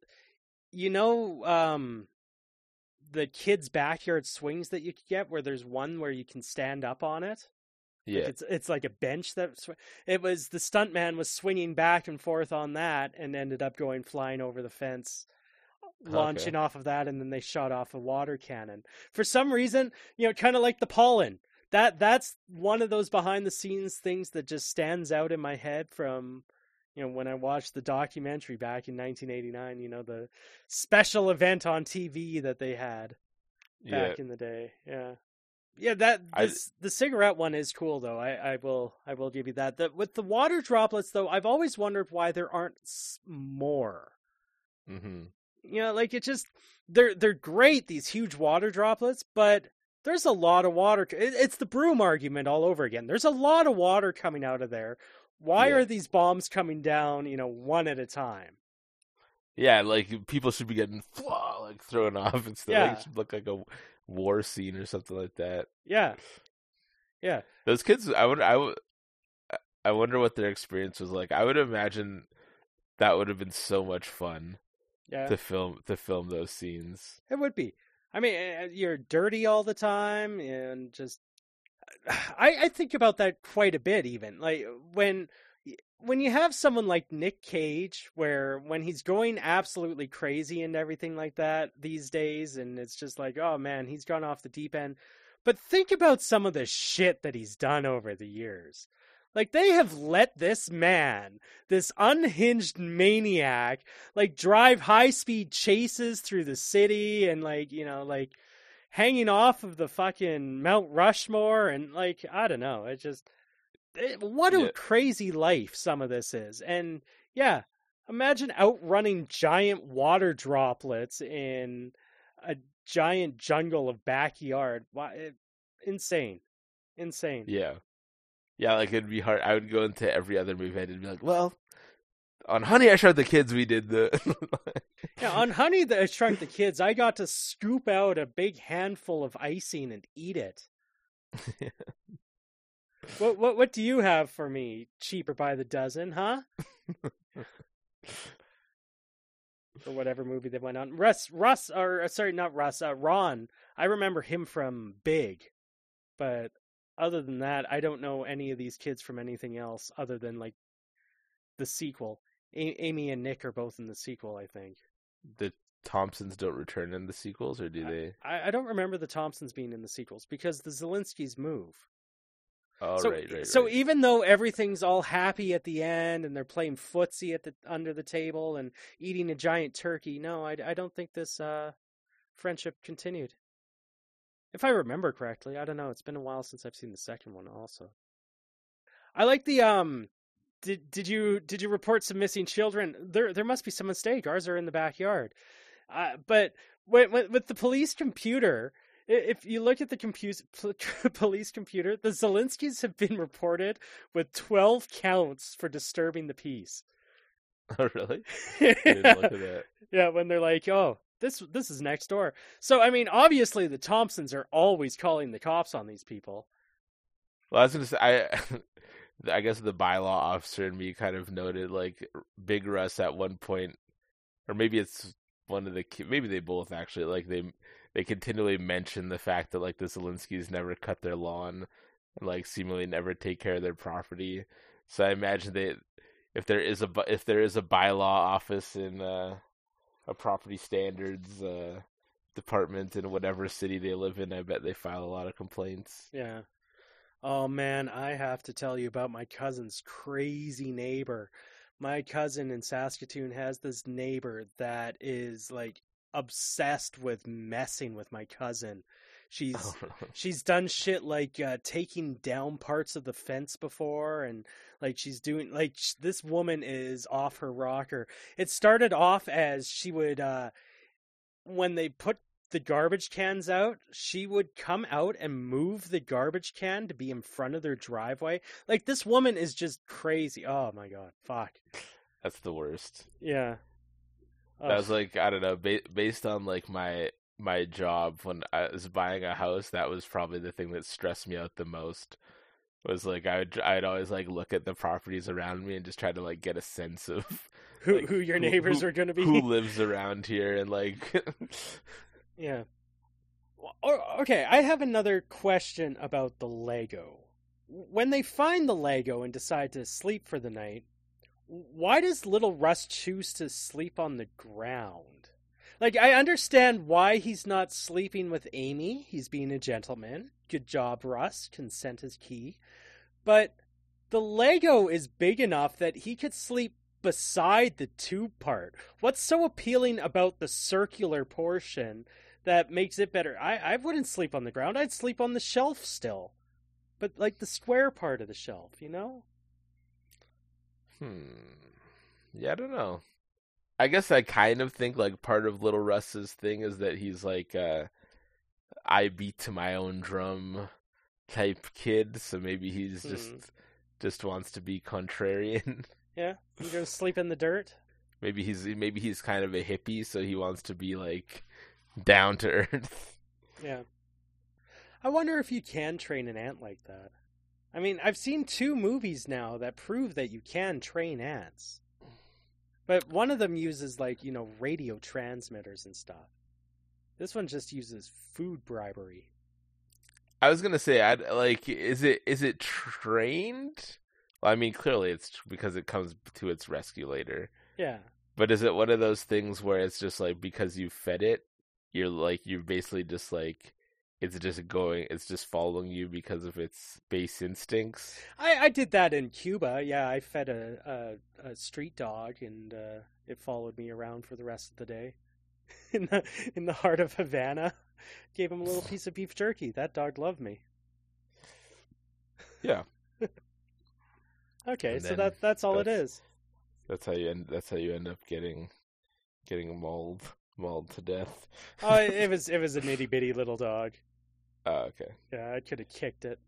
the kids' backyard swings that you could get where there's one where you can stand up on it. Yeah. Like it's like a bench it was the stuntman was swinging back and forth on that and ended up going flying over the fence, launching off of that, and then they shot off a water cannon. For some reason, kind of like the pollen. That's one of those behind the scenes things that just stands out in my head from when I watched the documentary back in 1989, the special event on TV that they had back in the day. Yeah. Yeah, the cigarette one is cool though. I will give you that. With the water droplets though, I've always wondered why there aren't more. Mm-hmm. Like it just they're great, these huge water droplets, but there's a lot of water. It's the broom argument all over again. There's a lot of water coming out of there. Why are these bombs coming down, one at a time? Yeah, like people should be getting like thrown off and stuff. Yeah. Like, it should look like a war scene or something like that. Yeah. Those kids, I wonder what their experience was like. I would imagine that would have been so much fun. Yeah. To film those scenes. It would be. I mean, you're dirty all the time, and just I think about that quite a bit. Even like when you have someone like Nick Cage, where when he's going absolutely crazy and everything like that these days, and it's just like, oh man, he's gone off the deep end. But think about some of the shit that he's done over the years. Like, they have let this man, this unhinged maniac, like, drive high-speed chases through the city and, like, hanging off of the fucking Mount Rushmore and, like, I don't know. What a crazy life some of this is. And, yeah, imagine outrunning giant water droplets in a giant jungle of backyard. Insane. Yeah, like it'd be hard. I would go into every other movie and be like, well, on Honey, I Shrunk the Kids, we did the... Yeah, on Honey, I Shrunk the Kids, I got to scoop out a big handful of icing and eat it. What do you have for me? Cheaper by the dozen, huh? Or whatever movie they went on. Ron. I remember him from Big, but other than that, I don't know any of these kids from anything else other than like the sequel. Amy and Nick are both in the sequel, I think. The Thompsons don't return in the sequels, or do they? I don't remember the Thompsons being in the sequels because the Zelinskys move. Oh, so, right. So even though everything's all happy at the end and they're playing footsie under the table and eating a giant turkey, no, I don't think this friendship continued. If I remember correctly, I don't know. It's been a while since I've seen the second one. Also, I like the Did you report some missing children? There must be some mistake. Ours are in the backyard. But with the police computer. If you look at the police computer, the Zelinskys have been reported with 12 counts for disturbing the peace. Oh, really? I didn't look at that. Yeah, when they're like, oh, this is next door. So, I mean, obviously the Thompsons are always calling the cops on these people. Well, I was going to say, I guess the bylaw officer in me kind of noted, like, Big Russ at one point, or maybe it's one of the maybe they both actually, like, they continually mention the fact that, like, the Zelinskys never cut their lawn and, like, seemingly never take care of their property. So I imagine if there is a bylaw office in a property standards department in whatever city they live in, I bet they file a lot of complaints. Yeah. Oh man, I have to tell you about my cousin's crazy neighbor. My cousin in Saskatoon has this neighbor that is, like, obsessed with messing with my cousin. She's done shit like taking down parts of the fence before, and like she's doing, like, this woman is off her rocker. It started off as she would when they put the garbage cans out, she would come out and move the garbage can to be in front of their driveway. Like, this woman is just crazy. Oh my god, fuck. That's the worst. Yeah. That was, like, I don't know, based on, like, my job when I was buying a house, that was probably the thing that stressed me out the most. Was, like, I'd always, like, look at the properties around me and just try to, like, get a sense of who your neighbors are going to be, who lives around here, and, like. Yeah. Okay, I have another question about the Lego. When they find the Lego and decide to sleep for the night, why does little Russ choose to sleep on the ground? Like, I understand why he's not sleeping with Amy. He's being a gentleman. Good job, Russ. Consent is key. But the Lego is big enough that he could sleep beside the tube part. What's so appealing about the circular portion that makes it better? I wouldn't sleep on the ground. I'd sleep on the shelf still. But, like, the square part of the shelf, you know? Yeah, I don't know. I guess I kind of think, like, part of Little Russ's thing is that he's, like, I beat to my own drum type kid, so maybe he's just wants to be contrarian. Yeah, you go sleep in the dirt. Maybe he's kind of a hippie, so he wants to be, like, down to earth. Yeah. I wonder if you can train an ant like that. I mean, I've seen 2 movies now that prove that you can train ants. But one of them uses, like, you know, radio transmitters and stuff. This one just uses food bribery. I was gonna say, is it trained? Well, I mean, clearly it's because it comes to its rescue later. Yeah. But is it one of those things where it's just, like, because you fed it, you're basically just, like, it's just following you because of its base instincts? I did that in Cuba. Yeah, I fed a street dog, and it followed me around for the rest of the day. In the heart of Havana, gave him a little piece of beef jerky. That dog loved me. Yeah. Okay, so that's all it is. That's how you end up getting mauled to death. Oh, it was an itty bitty little dog. Oh, okay. Yeah, I could have kicked it.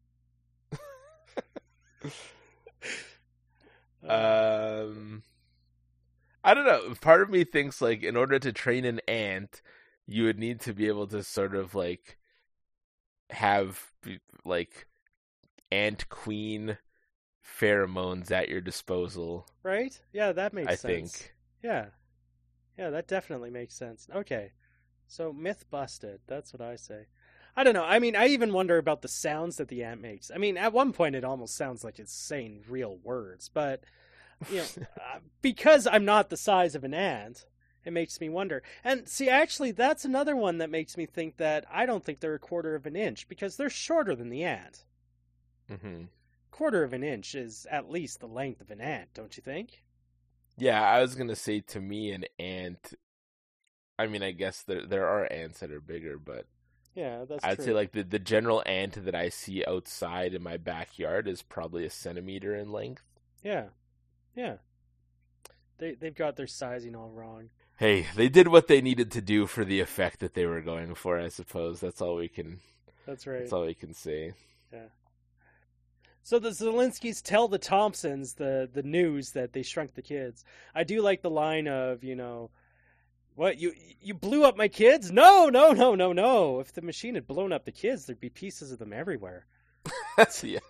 I don't know. Part of me thinks, like, in order to train an ant, you would need to be able to sort of, like, have, like, ant queen pheromones at your disposal. Right? Yeah, that makes sense. I think. Yeah. Yeah, that definitely makes sense. Okay. So, myth busted. That's what I say. I don't know. I mean, I even wonder about the sounds that the ant makes. I mean, at one point it almost sounds like it's saying real words, but, you know, because I'm not the size of an ant, it makes me wonder. And see, actually, that's another one that makes me think that I don't think they're 1/4 of an inch, because they're shorter than the ant. Mm-hmm. quarter of an inch is at least the length of an ant, don't you think? Yeah, I was gonna say, to me, an ant. I mean, I guess there are ants that are bigger, but yeah, that's I'd true. say like the general ant that I see outside in my backyard is probably a centimeter in length. Yeah, yeah. They've got their sizing all wrong. Hey, they did what they needed to do for the effect that they were going for, I suppose. That's all we can. That's right. That's all we can say. Yeah. So the Zelinskys tell the Thompsons the news that they shrunk the kids. I do like the line of, what, you blew up my kids? No, no, no, no, no. If the machine had blown up the kids, there'd be pieces of them everywhere. Yeah.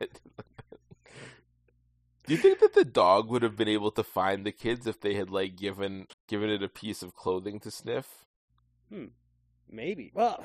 Do you think that the dog would have been able to find the kids if they had like given it a piece of clothing to sniff? Maybe. Well,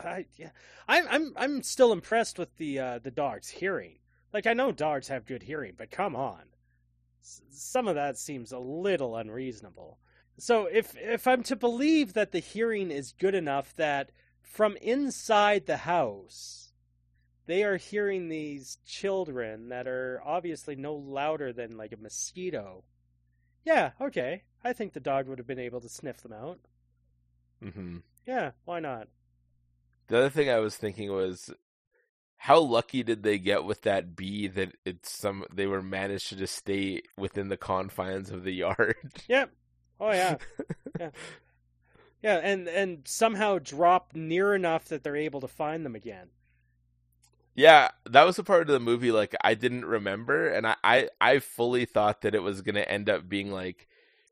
I'm still impressed with the dog's hearing. Like, I know dogs have good hearing, but come on, some of that seems a little unreasonable. So if I'm to believe that the hearing is good enough that from inside the house they are hearing these children that are obviously no louder than like a mosquito. Yeah, okay. I think the dog would have been able to sniff them out. Mm-hmm. Yeah, why not? The other thing I was thinking was, how lucky did they get with that bee that they were managed to just stay within the confines of the yard? Yep. Oh yeah. Yeah. Yeah, and somehow drop near enough that they're able to find them again. Yeah, that was a part of the movie like I didn't remember, and I fully thought that it was going to end up being like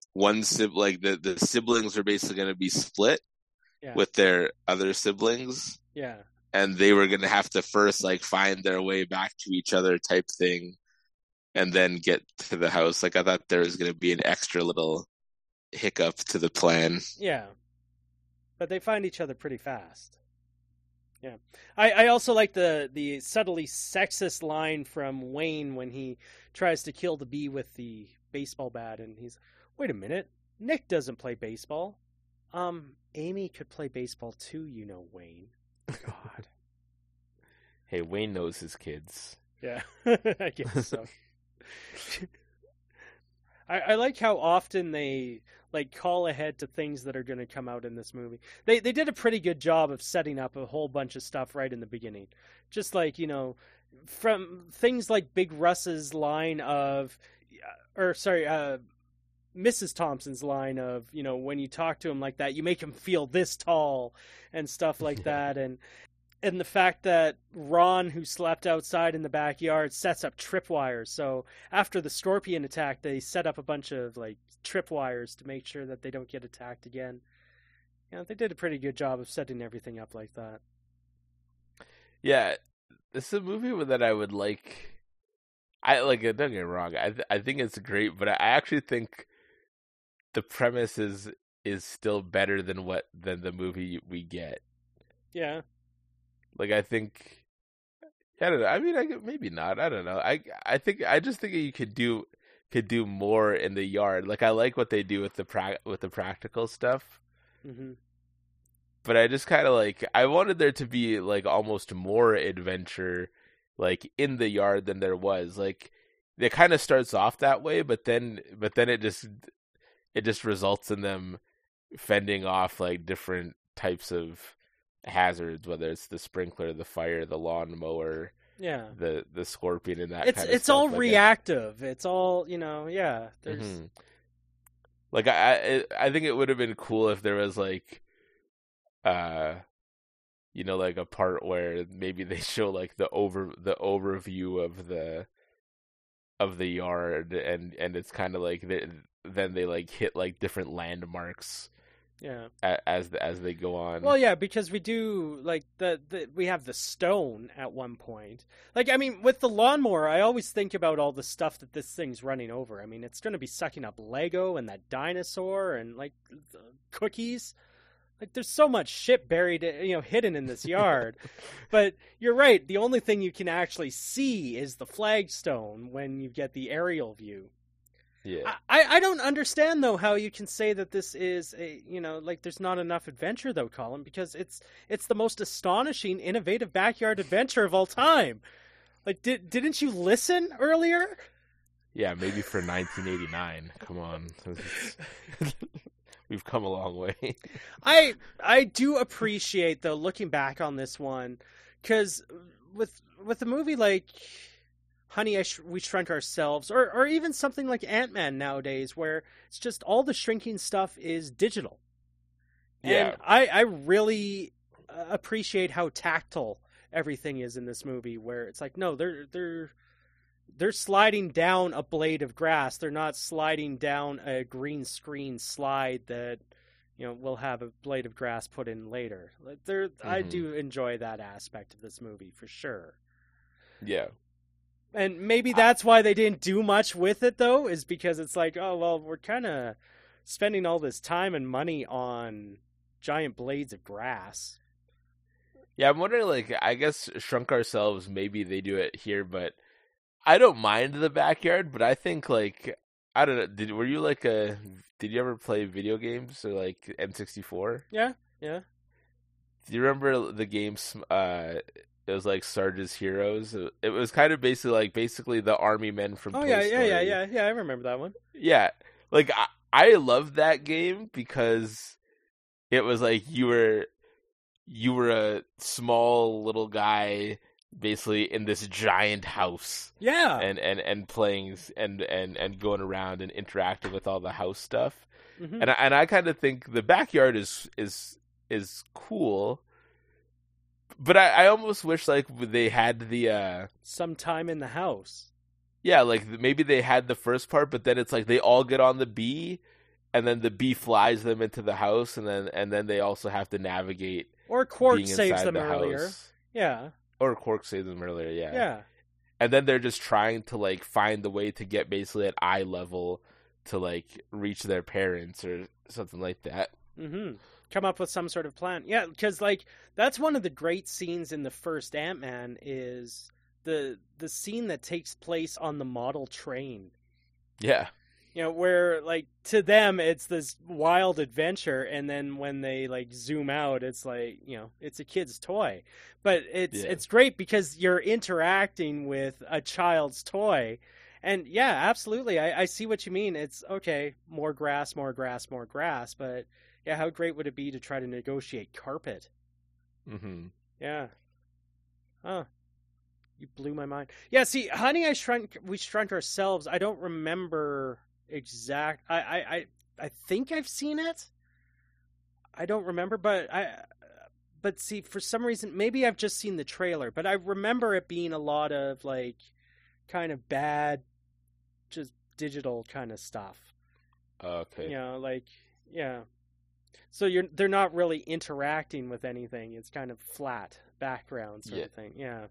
the siblings were basically going to be split with their other siblings. Yeah. And they were going to have to first like find their way back to each other type thing and then get to the house. Like I thought there was going to be an extra little hiccup to the plan. Yeah. But they find each other pretty fast. Yeah. I also like the subtly sexist line from Wayne when he tries to kill the bee with the baseball bat, and he's, wait a minute, Nick doesn't play baseball. Amy could play baseball too, Wayne. God. Hey, Wayne knows his kids. Yeah, I guess so. I like how often they like call ahead to things that are going to come out in this movie. They did a pretty good job of setting up a whole bunch of stuff right in the beginning. Just like, from things like Big Russ's line of, Mrs. Thompson's line of, when you talk to him like that, you make him feel this tall and stuff like that. And the fact that Ron, who slept outside in the backyard, sets up tripwires. So after the scorpion attack, they set up a bunch of like tripwires to make sure that they don't get attacked again. They did a pretty good job of setting everything up like that. Yeah, this is a movie that I would like. Don't get me wrong. I think it's great, but I actually think the premise is still better than the movie we get. Yeah. Like, I think, I don't know. I mean, maybe not. I don't know. I just think you could do more in the yard. Like, I like what they do with the practical stuff. Mm-hmm. But I just kind of I wanted there to be like almost more adventure, like in the yard than there was. Like, it kind of starts off that way, but then it just results in them fending off like different types of hazards, whether it's the sprinkler, the fire, the lawnmower, the scorpion, and that kind of stuff. It's all reactive. It's all, yeah. There's like I think it would have been cool if there was like like a part where maybe they show like the overview of the yard, and it's kind of like then they like hit like different landmarks. Yeah. As they go on. Well, yeah, because we do like we have the stone at one point. Like, I mean, with the lawnmower, I always think about all the stuff that this thing's running over. I mean, it's going to be sucking up Lego and that dinosaur and like cookies. Like, there's so much shit buried, hidden in this yard. But you're right. The only thing you can actually see is the flagstone when you get the aerial view. Yeah. I don't understand, though, how you can say that this is there's not enough adventure, though, Colin, because it's the most astonishing, innovative backyard adventure of all time. Like, didn't you listen earlier? Yeah, maybe for 1989. Come on. We've come a long way. I do appreciate, though, looking back on this one, because with a movie like Honey, We Shrunk Ourselves, or even something like Ant-Man nowadays, where it's just all the shrinking stuff is digital. Yeah. And I really appreciate how tactile everything is in this movie, where it's like, no, they're sliding down a blade of grass. They're not sliding down a green screen slide that, will have a blade of grass put in later. I do enjoy that aspect of this movie for sure. Yeah. And maybe that's why they didn't do much with it, though, is because it's like, oh, well, we're kind of spending all this time and money on giant blades of grass. Yeah, I'm wondering, like, I guess Shrunk Ourselves, maybe they do it here, but I don't mind the backyard, but I think, like, I don't know, did you ever play video games or, like, N64? Yeah. Do you remember the games, it was like Sarge's Heroes? It was kind of basically the army men from Toy Story. Yeah, I remember that one. Yeah, like, I loved that game because it was like you were a small little guy basically in this giant house. Yeah. And playing and going around and interacting with all the house stuff. Mm-hmm. And I kind of think the backyard is cool. But I almost wish, like, they had the some time in the house. Yeah, like maybe they had the first part, but then it's like they all get on the bee, and then the bee flies them into the house, and then they also have to navigate. Or Quark saves them earlier. House. Yeah. Or Quark saves them earlier. Yeah. Yeah. And then they're just trying to, like, find the way to get basically at eye level to, like, reach their parents or something like that. Mm-hmm. Come up with some sort of plan. Yeah, because, like, that's one of the great scenes in the first Ant-Man is the scene that takes place on the model train. Yeah. Where, like, to them, it's this wild adventure, and then when they, like, zoom out, it's like, it's a kid's toy. But it's great because you're interacting with a child's toy. And, yeah, absolutely, I see what you mean. It's, okay, more grass, but... yeah, how great would it be to try to negotiate carpet? Mm-hmm. Yeah. Oh, you blew my mind. Yeah, see, Honey, We Shrunk Ourselves, I don't remember exact... I think I've seen it. I don't remember, but see, for some reason, maybe I've just seen the trailer, but I remember it being a lot of, like, kind of bad, just digital kind of stuff. Okay. Yeah. So they're not really interacting with anything. It's kind of flat background sort of thing. Yeah.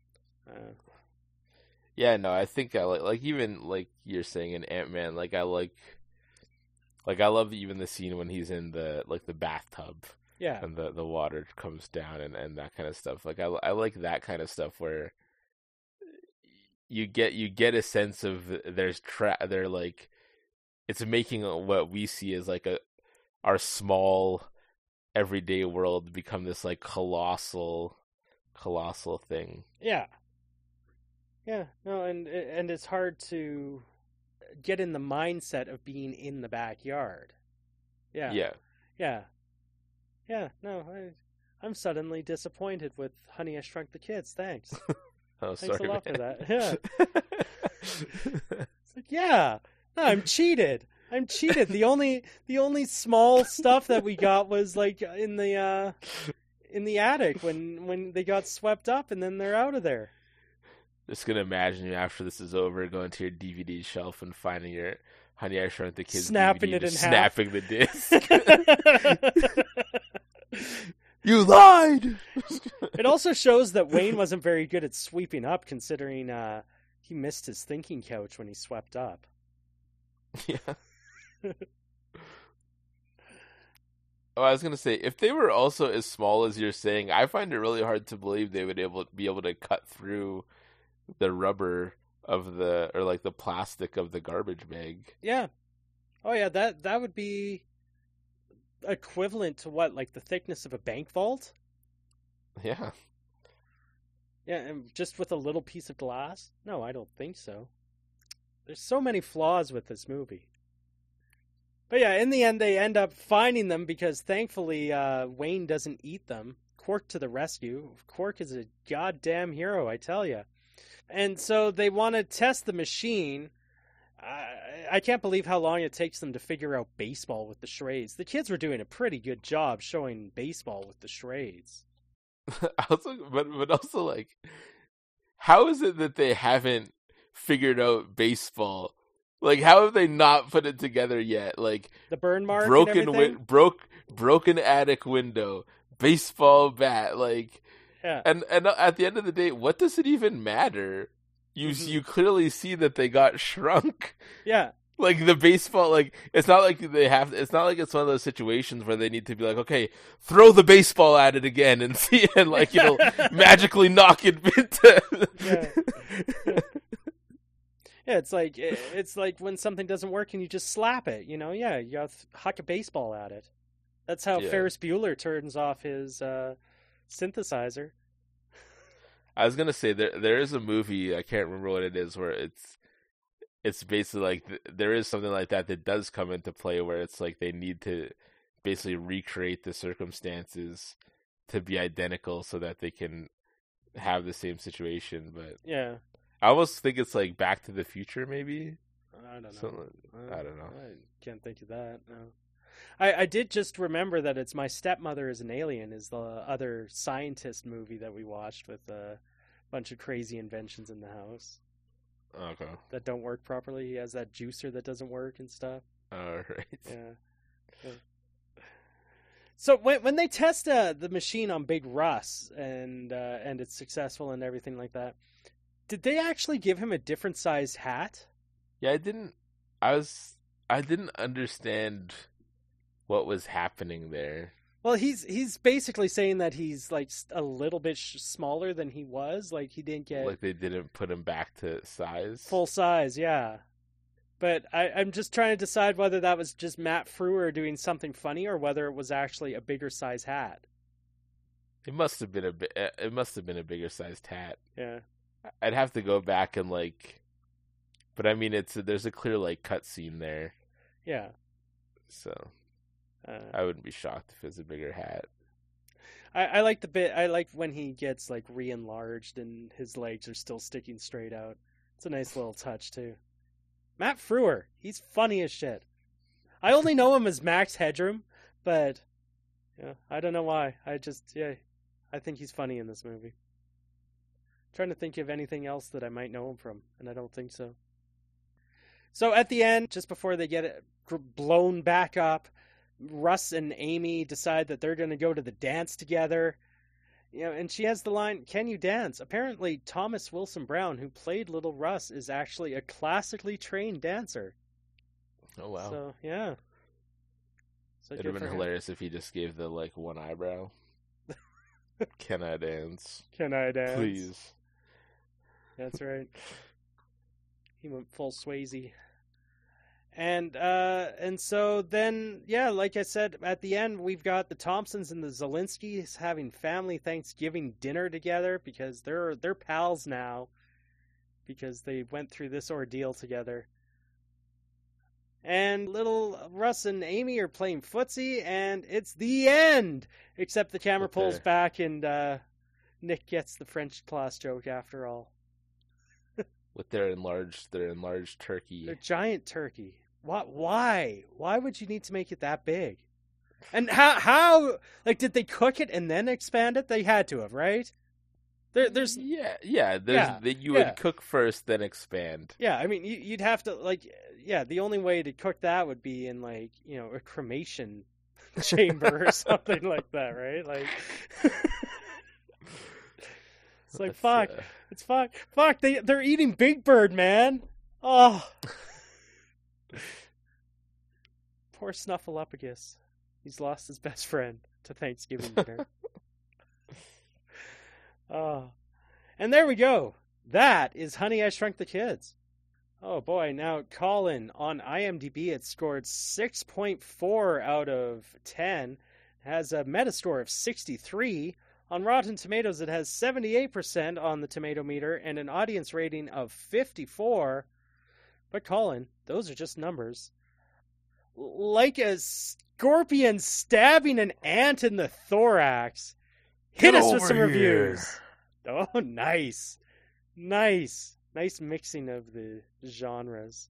Yeah, no, I think I like even like you're saying in Ant-Man, like I love even the scene when he's in the bathtub. Yeah. And the water comes down and that kind of stuff. Like I like that kind of stuff where you get a sense of they're like it's making what we see as like our small everyday world become this like colossal thing. Yeah. Yeah. No, and it's hard to get in the mindset of being in the backyard. Yeah. Yeah. Yeah. Yeah. No, I'm suddenly disappointed with Honey, I Shrunk the Kids. Thanks. Thanks a lot for that. Yeah. It's like, yeah. No, I'm cheated. The only small stuff that we got was like in the attic when they got swept up and then they're out of there. Just gonna imagine you after this is over going to your DVD shelf and finding your Honey, I Shrunk the Kids snapping DVD, it in snapping half. the disc. You lied. It also shows that Wayne wasn't very good at sweeping up, considering he missed his thinking couch when he swept up. Yeah. Oh, I was gonna say, if they were also as small as you're saying, I find it really hard to believe they would be able to cut through the rubber of the plastic of the garbage bag. Yeah. Oh yeah, that would be equivalent to what, like the thickness of a bank vault? Yeah. Yeah, and just with a little piece of glass? No, I don't think so. There's so many flaws with this movie. But yeah, in the end, they end up finding them because thankfully Wayne doesn't eat them. Quark to the rescue. Quark is a goddamn hero, I tell you. And so they want to test the machine. I can't believe how long it takes them to figure out baseball with the charades. The kids were doing a pretty good job showing baseball with the charades. but also, like, how is it that they haven't figured out baseball? Like, how have they not put it together yet? Like, the burn mark, broken attic window, baseball bat, like, yeah. And at the end of the day, what does it even matter? You clearly see that they got shrunk. Yeah. Like the baseball, like it's not like it's not like it's one of those situations where they need to be like, okay, throw the baseball at it again and see, and like it'll magically knock it into. Yeah. Yeah, it's like when something doesn't work and you just slap it. You know, yeah, you got to huck a baseball at it. That's how Ferris Bueller turns off his synthesizer. I was gonna say there is a movie, I can't remember what it is, where it's basically like there is something like that does come into play where it's like they need to basically recreate the circumstances to be identical so that they can have the same situation. But yeah, I almost think it's like Back to the Future, maybe. I don't know. I don't know. I can't think of that. No. I did just remember that it's My Stepmother is an Alien is the other scientist movie that we watched with a bunch of crazy inventions in the house. Okay. That don't work properly. He has that juicer that doesn't work and stuff. All right. Yeah. So when they test the machine on Big Russ and it's successful and everything like that, did they actually give him a different size hat? Yeah, I didn't understand what was happening there. Well, he's basically saying that he's like a little bit smaller than he was. Like he didn't get like they didn't put him back to size, full size. Yeah, but I'm just trying to decide whether that was just Matt Frewer doing something funny or whether it was actually a bigger size hat. It must have been a bigger sized hat. Yeah, I'd have to go back and like, but I mean there's a clear like cut scene there. Yeah, so. I wouldn't be shocked if it's a bigger hat. I like the bit. I like when he gets like re-enlarged and his legs are still sticking straight out. It's a nice little touch too. Matt Frewer, he's funny as shit. I only know him as Max Headroom, but yeah, I don't know why. I think he's funny in this movie. I'm trying to think of anything else that I might know him from, and I don't think so. So at the end, just before they get it blown back up, Russ and Amy decide that they're going to go to the dance together. You know, and she has the line, "Can you dance?" Apparently, Thomas Wilson Brown, who played Little Russ, is actually a classically trained dancer. Oh, wow. So, yeah. So it'd have been hilarious if he just gave the, like, one eyebrow. Can I dance? Can I dance? Please. That's right. He went full Swayze. And so then, yeah, like I said, at the end, we've got the Thompsons and the Zelinskis having family Thanksgiving dinner together because they're pals now because they went through this ordeal together. And little Russ and Amy are playing footsie, and it's the end! Except the camera pulls back, and Nick gets the French class joke after all. With their enlarged turkey. Their giant turkey. What? Why? Why would you need to make it that big? And how? Like, did they cook it and then expand it? They had to have, right? There's you would cook first, then expand. Yeah, I mean, you'd have to the only way to cook that would be in like a cremation chamber or something like that, right? Like, it's like fuck, it's fuck. They're eating Big Bird, man. Oh. Poor Snuffleupagus. He's lost his best friend to Thanksgiving dinner. Oh. And there we go. That is Honey, I Shrunk the Kids. Oh boy, now Colin, on IMDb it scored 6.4 out of 10. Has a Metascore of 63. On Rotten Tomatoes, it has 78% on the tomato meter and an audience rating of 54. But Colin, those are just numbers. Like a scorpion stabbing an ant in the thorax. Hit us with some reviews. Oh, nice. Nice mixing of the genres.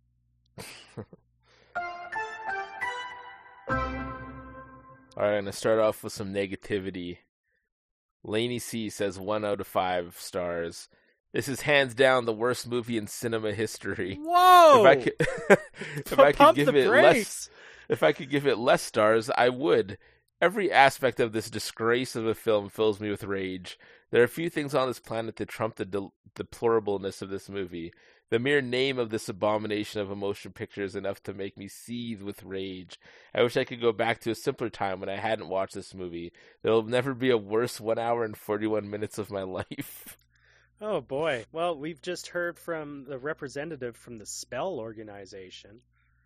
All right, I'm going to start off with some negativity. Laney C says 1 out of 5 stars. This is hands down the worst movie in cinema history. Whoa! If I could give it less stars, I would. Every aspect of this disgrace of a film fills me with rage. There are few things on this planet that trump the deplorableness of this movie. The mere name of this abomination of a motion picture is enough to make me seethe with rage. I wish I could go back to a simpler time when I hadn't watched this movie. There will never be a worse 1 hour and 41 minutes of my life. Oh boy. Well, we've just heard from the representative from the Spell organization.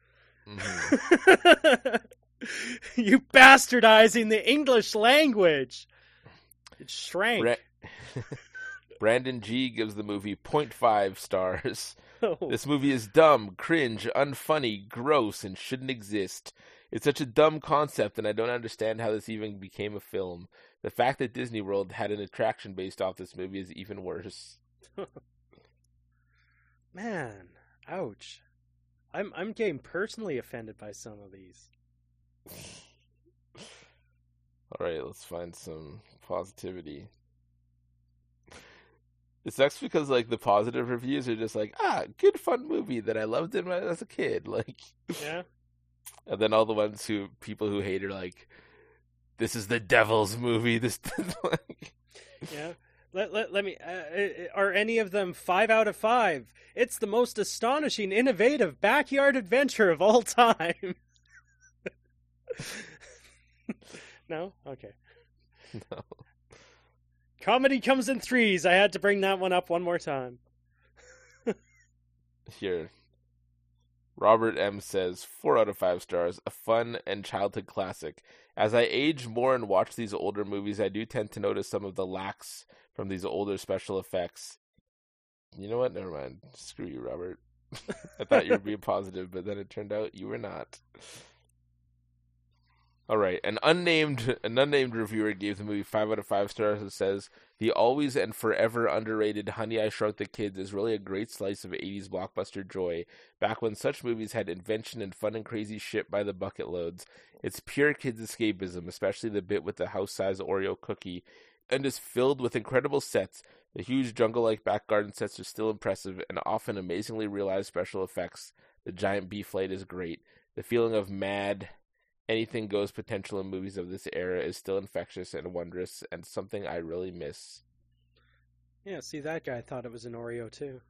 Mm-hmm. You bastardizing the English language. It shrank. Brandon G gives the movie 0.5 stars. Oh. This movie is dumb, cringe, unfunny, gross, and shouldn't exist. It's such a dumb concept, and I don't understand how this even became a film. The fact that Disney World had an attraction based off this movie is even worse. Man, ouch. I'm getting personally offended by some of these. All right, let's find some positivity. It sucks because the positive reviews are just good fun movie that I loved as a kid, Yeah. And then all the people who hate are like, this is the devil's movie. Yeah. Let me. Are any of them 5 out of 5? It's the most astonishing, innovative backyard adventure of all time. No? Okay. No. Comedy comes in threes. I had to bring that one up one more time. Here. Robert M. says, 4 out of 5 stars, a fun and childhood classic. As I age more and watch these older movies, I do tend to notice some of the lacks from these older special effects. You know what? Never mind. Screw you, Robert. I thought you were being positive, but then it turned out you were not. All right, an unnamed reviewer gave the movie 5 out of 5 stars and says, the always and forever underrated Honey, I Shrunk the Kids is really a great slice of 80s blockbuster joy, back when such movies had invention and fun and crazy shit by the bucket loads. It's pure kids escapism, especially the bit with the house-size Oreo cookie, and is filled with incredible sets. The huge jungle-like back garden sets are still impressive, and often amazingly realized special effects. The giant bee flight is great. The feeling of mad anything goes potential in movies of this era is still infectious and wondrous, and something I really miss. Yeah, see, that guy thought it was an Oreo too.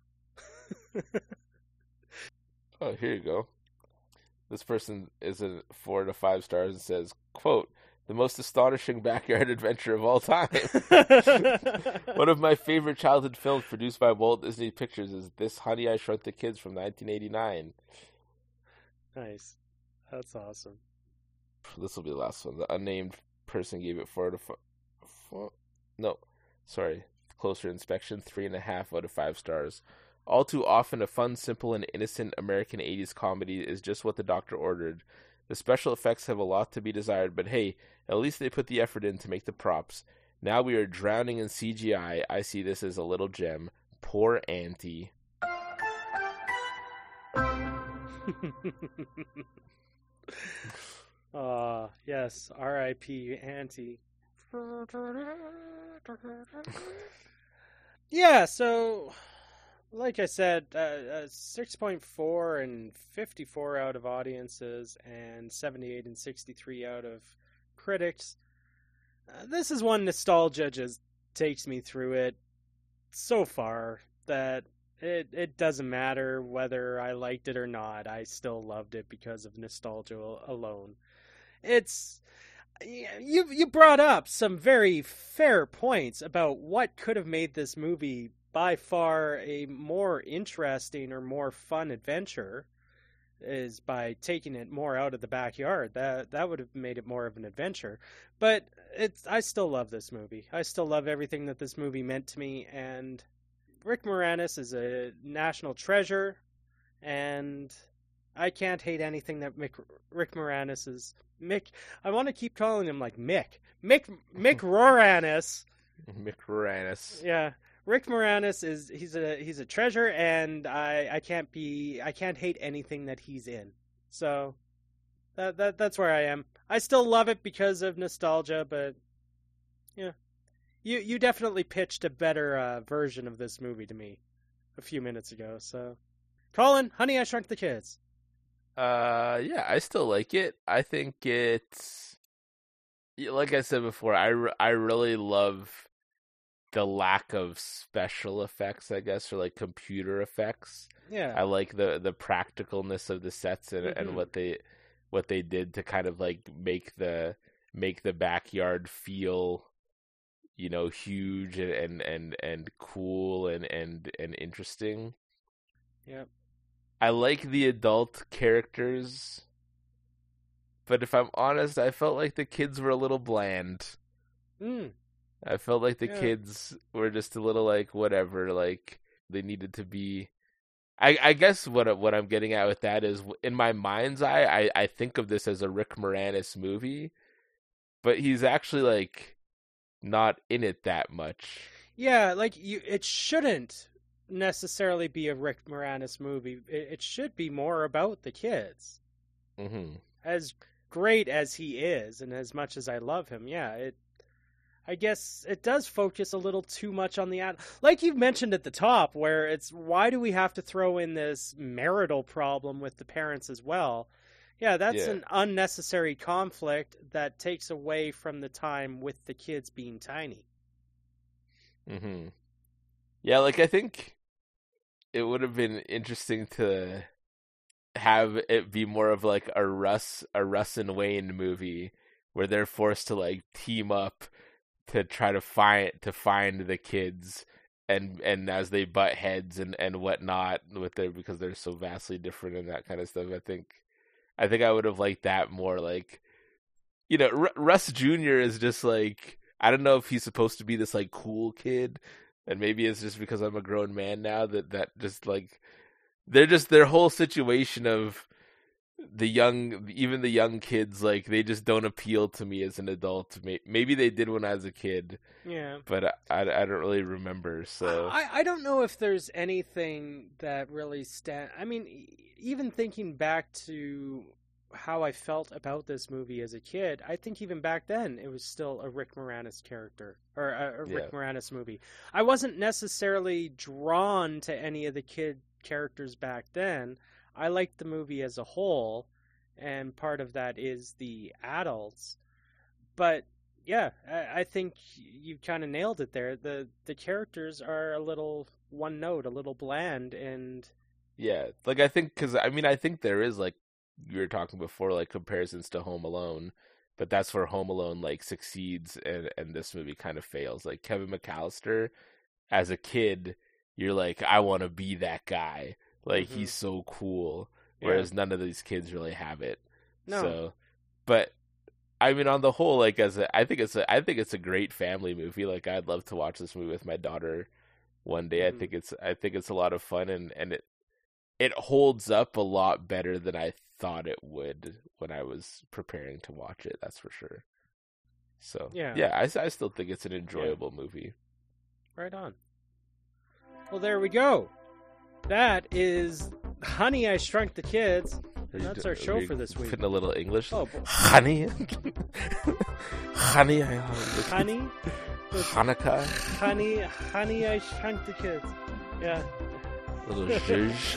Oh, here you go. This person is a 4 to 5 stars and says, quote, the most astonishing backyard adventure of all time. One of my favorite childhood films produced by Walt Disney Pictures is This Honey, I Shrunk the Kids from 1989. Nice. That's awesome. This will be the last one. The unnamed person gave it 4 to 5. No, sorry. Closer inspection, 3.5 out of 5 stars. All too often, a fun, simple, and innocent American 80s comedy is just what the doctor ordered. The special effects have a lot to be desired, but hey, at least they put the effort in to make the props. Now we are drowning in CGI. I see this as a little gem. Poor Auntie. Yes, R.I.P. Auntie. Yeah, so, like I said, 6.4 and 54 out of audiences, and 78 and 63 out of critics. This is one nostalgia just takes me through it so far that it doesn't matter whether I liked it or not. I still loved it because of nostalgia alone. It's you brought up some very fair points about what could have made this movie by far a more interesting or more fun adventure. is by taking it more out of the backyard. That would have made it more of an adventure. But I still love this movie. I still love everything that this movie meant to me, and Rick Moranis is a national treasure, and I can't hate anything that Rick Moranis is. I want to keep calling him like Mick Moranis. Mick Moranis. Yeah. Rick Moranis he's a treasure, and I can't hate anything that he's in. So that's where I am. I still love it because of nostalgia, but yeah, you definitely pitched a better version of this movie to me a few minutes ago. So, Colin, Honey, I Shrunk the Kids. Yeah, I still like it. I think it's, like I said before, I really love the lack of special effects, I guess, or like computer effects. Yeah, I like the practicalness of the sets and what they did to kind of like make the backyard feel, huge and cool and interesting. Yeah. I like the adult characters, but if I'm honest, I felt like the kids were a little bland. I felt like the kids were just a little like whatever, like they needed to be. I guess what I'm getting at with that is, in my mind's eye, I think of this as a Rick Moranis movie, but he's actually like not in it that much. Yeah, like it shouldn't necessarily be a Rick Moranis movie. It should be more about the kids. Mm-hmm. As great as he is, and as much as I love him, I guess it does focus a little too much on the like you've mentioned at the top, where it's, why do we have to throw in this marital problem with the parents as well? Yeah, that's an unnecessary conflict that takes away from the time with the kids being tiny. Mm-hmm. Yeah, like I think it would have been interesting to have it be more of like a Russ and Wayne movie where they're forced to like team up to try to find the kids, and as they butt heads and whatnot because they're so vastly different and that kind of stuff. I think I would have liked that more. Like, Russ Jr. is just like, I don't know if he's supposed to be this like cool kid, and maybe it's just because I'm a grown man now that just like their whole situation of even the young kids, like they just don't appeal to me as an adult. Maybe they did when I was a kid. Yeah, but I don't really remember. So I don't know if there's anything that really I mean, even thinking back to how I felt about this movie as a kid, I think even back then it was still a Rick Moranis character, or a Rick Moranis movie. I wasn't necessarily drawn to any of the kid characters back then. I liked the movie as a whole, and part of that is the adults. But yeah, I think you kind of nailed it there. The characters are a little one note, a little bland, and yeah, like I think I think there is, like you were talking before, like comparisons to Home Alone, but that's where Home Alone like succeeds and this movie kind of fails. Like Kevin McAllister, as a kid, you're like, I want to be that guy. Like he's so cool, whereas none of these kids really have it. No. So, but I mean, on the whole, like I think it's a great family movie. Like I'd love to watch this movie with my daughter one day. I think it's a lot of fun, and it holds up a lot better than I thought it would when I was preparing to watch it. That's for sure. So yeah, I still think it's an enjoyable movie. Right on. Well, there we go. That is Honey, I Shrunk the Kids. And that's our show for this week. Putting a little English. Oh, honey. Honey, Honey? Hanukkah. Honey, I Shrunk the Kids. Yeah. Little zhuzh.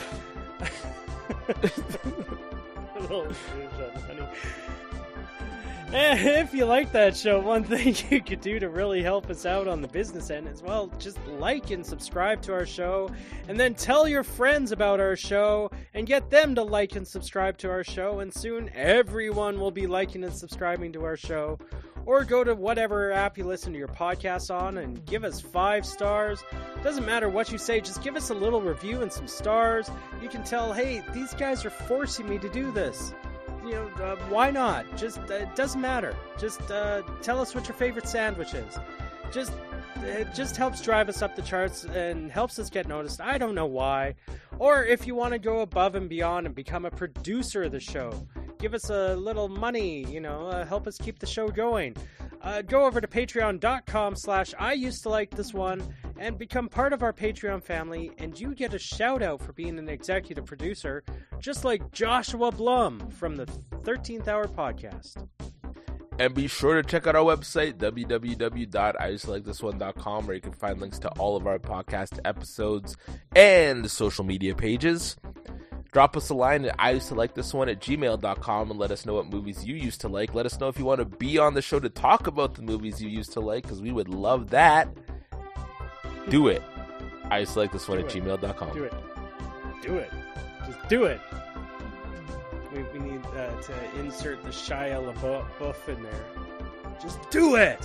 A little zhuzh on honey. And if you like that show, one thing you could do to really help us out on the business end as well, just like and subscribe to our show, and then tell your friends about our show, and get them to like and subscribe to our show, and soon everyone will be liking and subscribing to our show. or go to whatever app you listen to your podcasts on and give us 5 stars. Doesn't matter what you say, just give us a little review and some stars. You can tell, hey, these guys are forcing me to do this. Why not? Just, it doesn't matter. Just tell us what your favorite sandwich is. It just helps drive us up the charts and helps us get noticed. I don't know why. Or if you want to go above and beyond and become a producer of the show, give us a little money, help us keep the show going. Go over to patreon.com/IUsedToLikeThisOne and become part of our Patreon family, and you get a shout out for being an executive producer, just like Joshua Blum from the 13th Hour Podcast. And be sure to check out our website, www.IUsedToLikeThisOne.com, where you can find links to all of our podcast episodes and social media pages. Drop us a line at IUsedToLikeThisOne@gmail.com and let us know what movies you used to like. Let us know if you want to be on the show to talk about the movies you used to like, because we would love that. Do it. IUsedToLikeThisOne@gmail.com. Do it. Just do it. We need to insert the Shia LaBeouf in there. Just do it!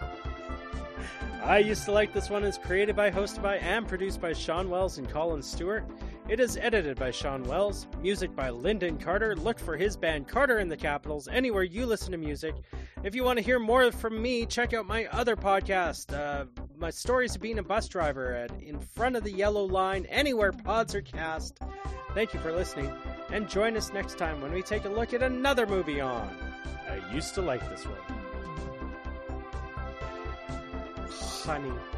I Used to Like This One is created by, hosted by, and produced by Sean Wells and Colin Stewart. It is edited by Sean Wells. Music by Lyndon Carter. Look for his band Carter in the Capitals anywhere you listen to music. If you want to hear more from me, check out my other podcast, My Stories of Being a Bus Driver, at In Front of the Yellow Line, anywhere pods are cast. Thank you for listening, and join us next time when we take a look at another movie on I Used to Like This One. Honey.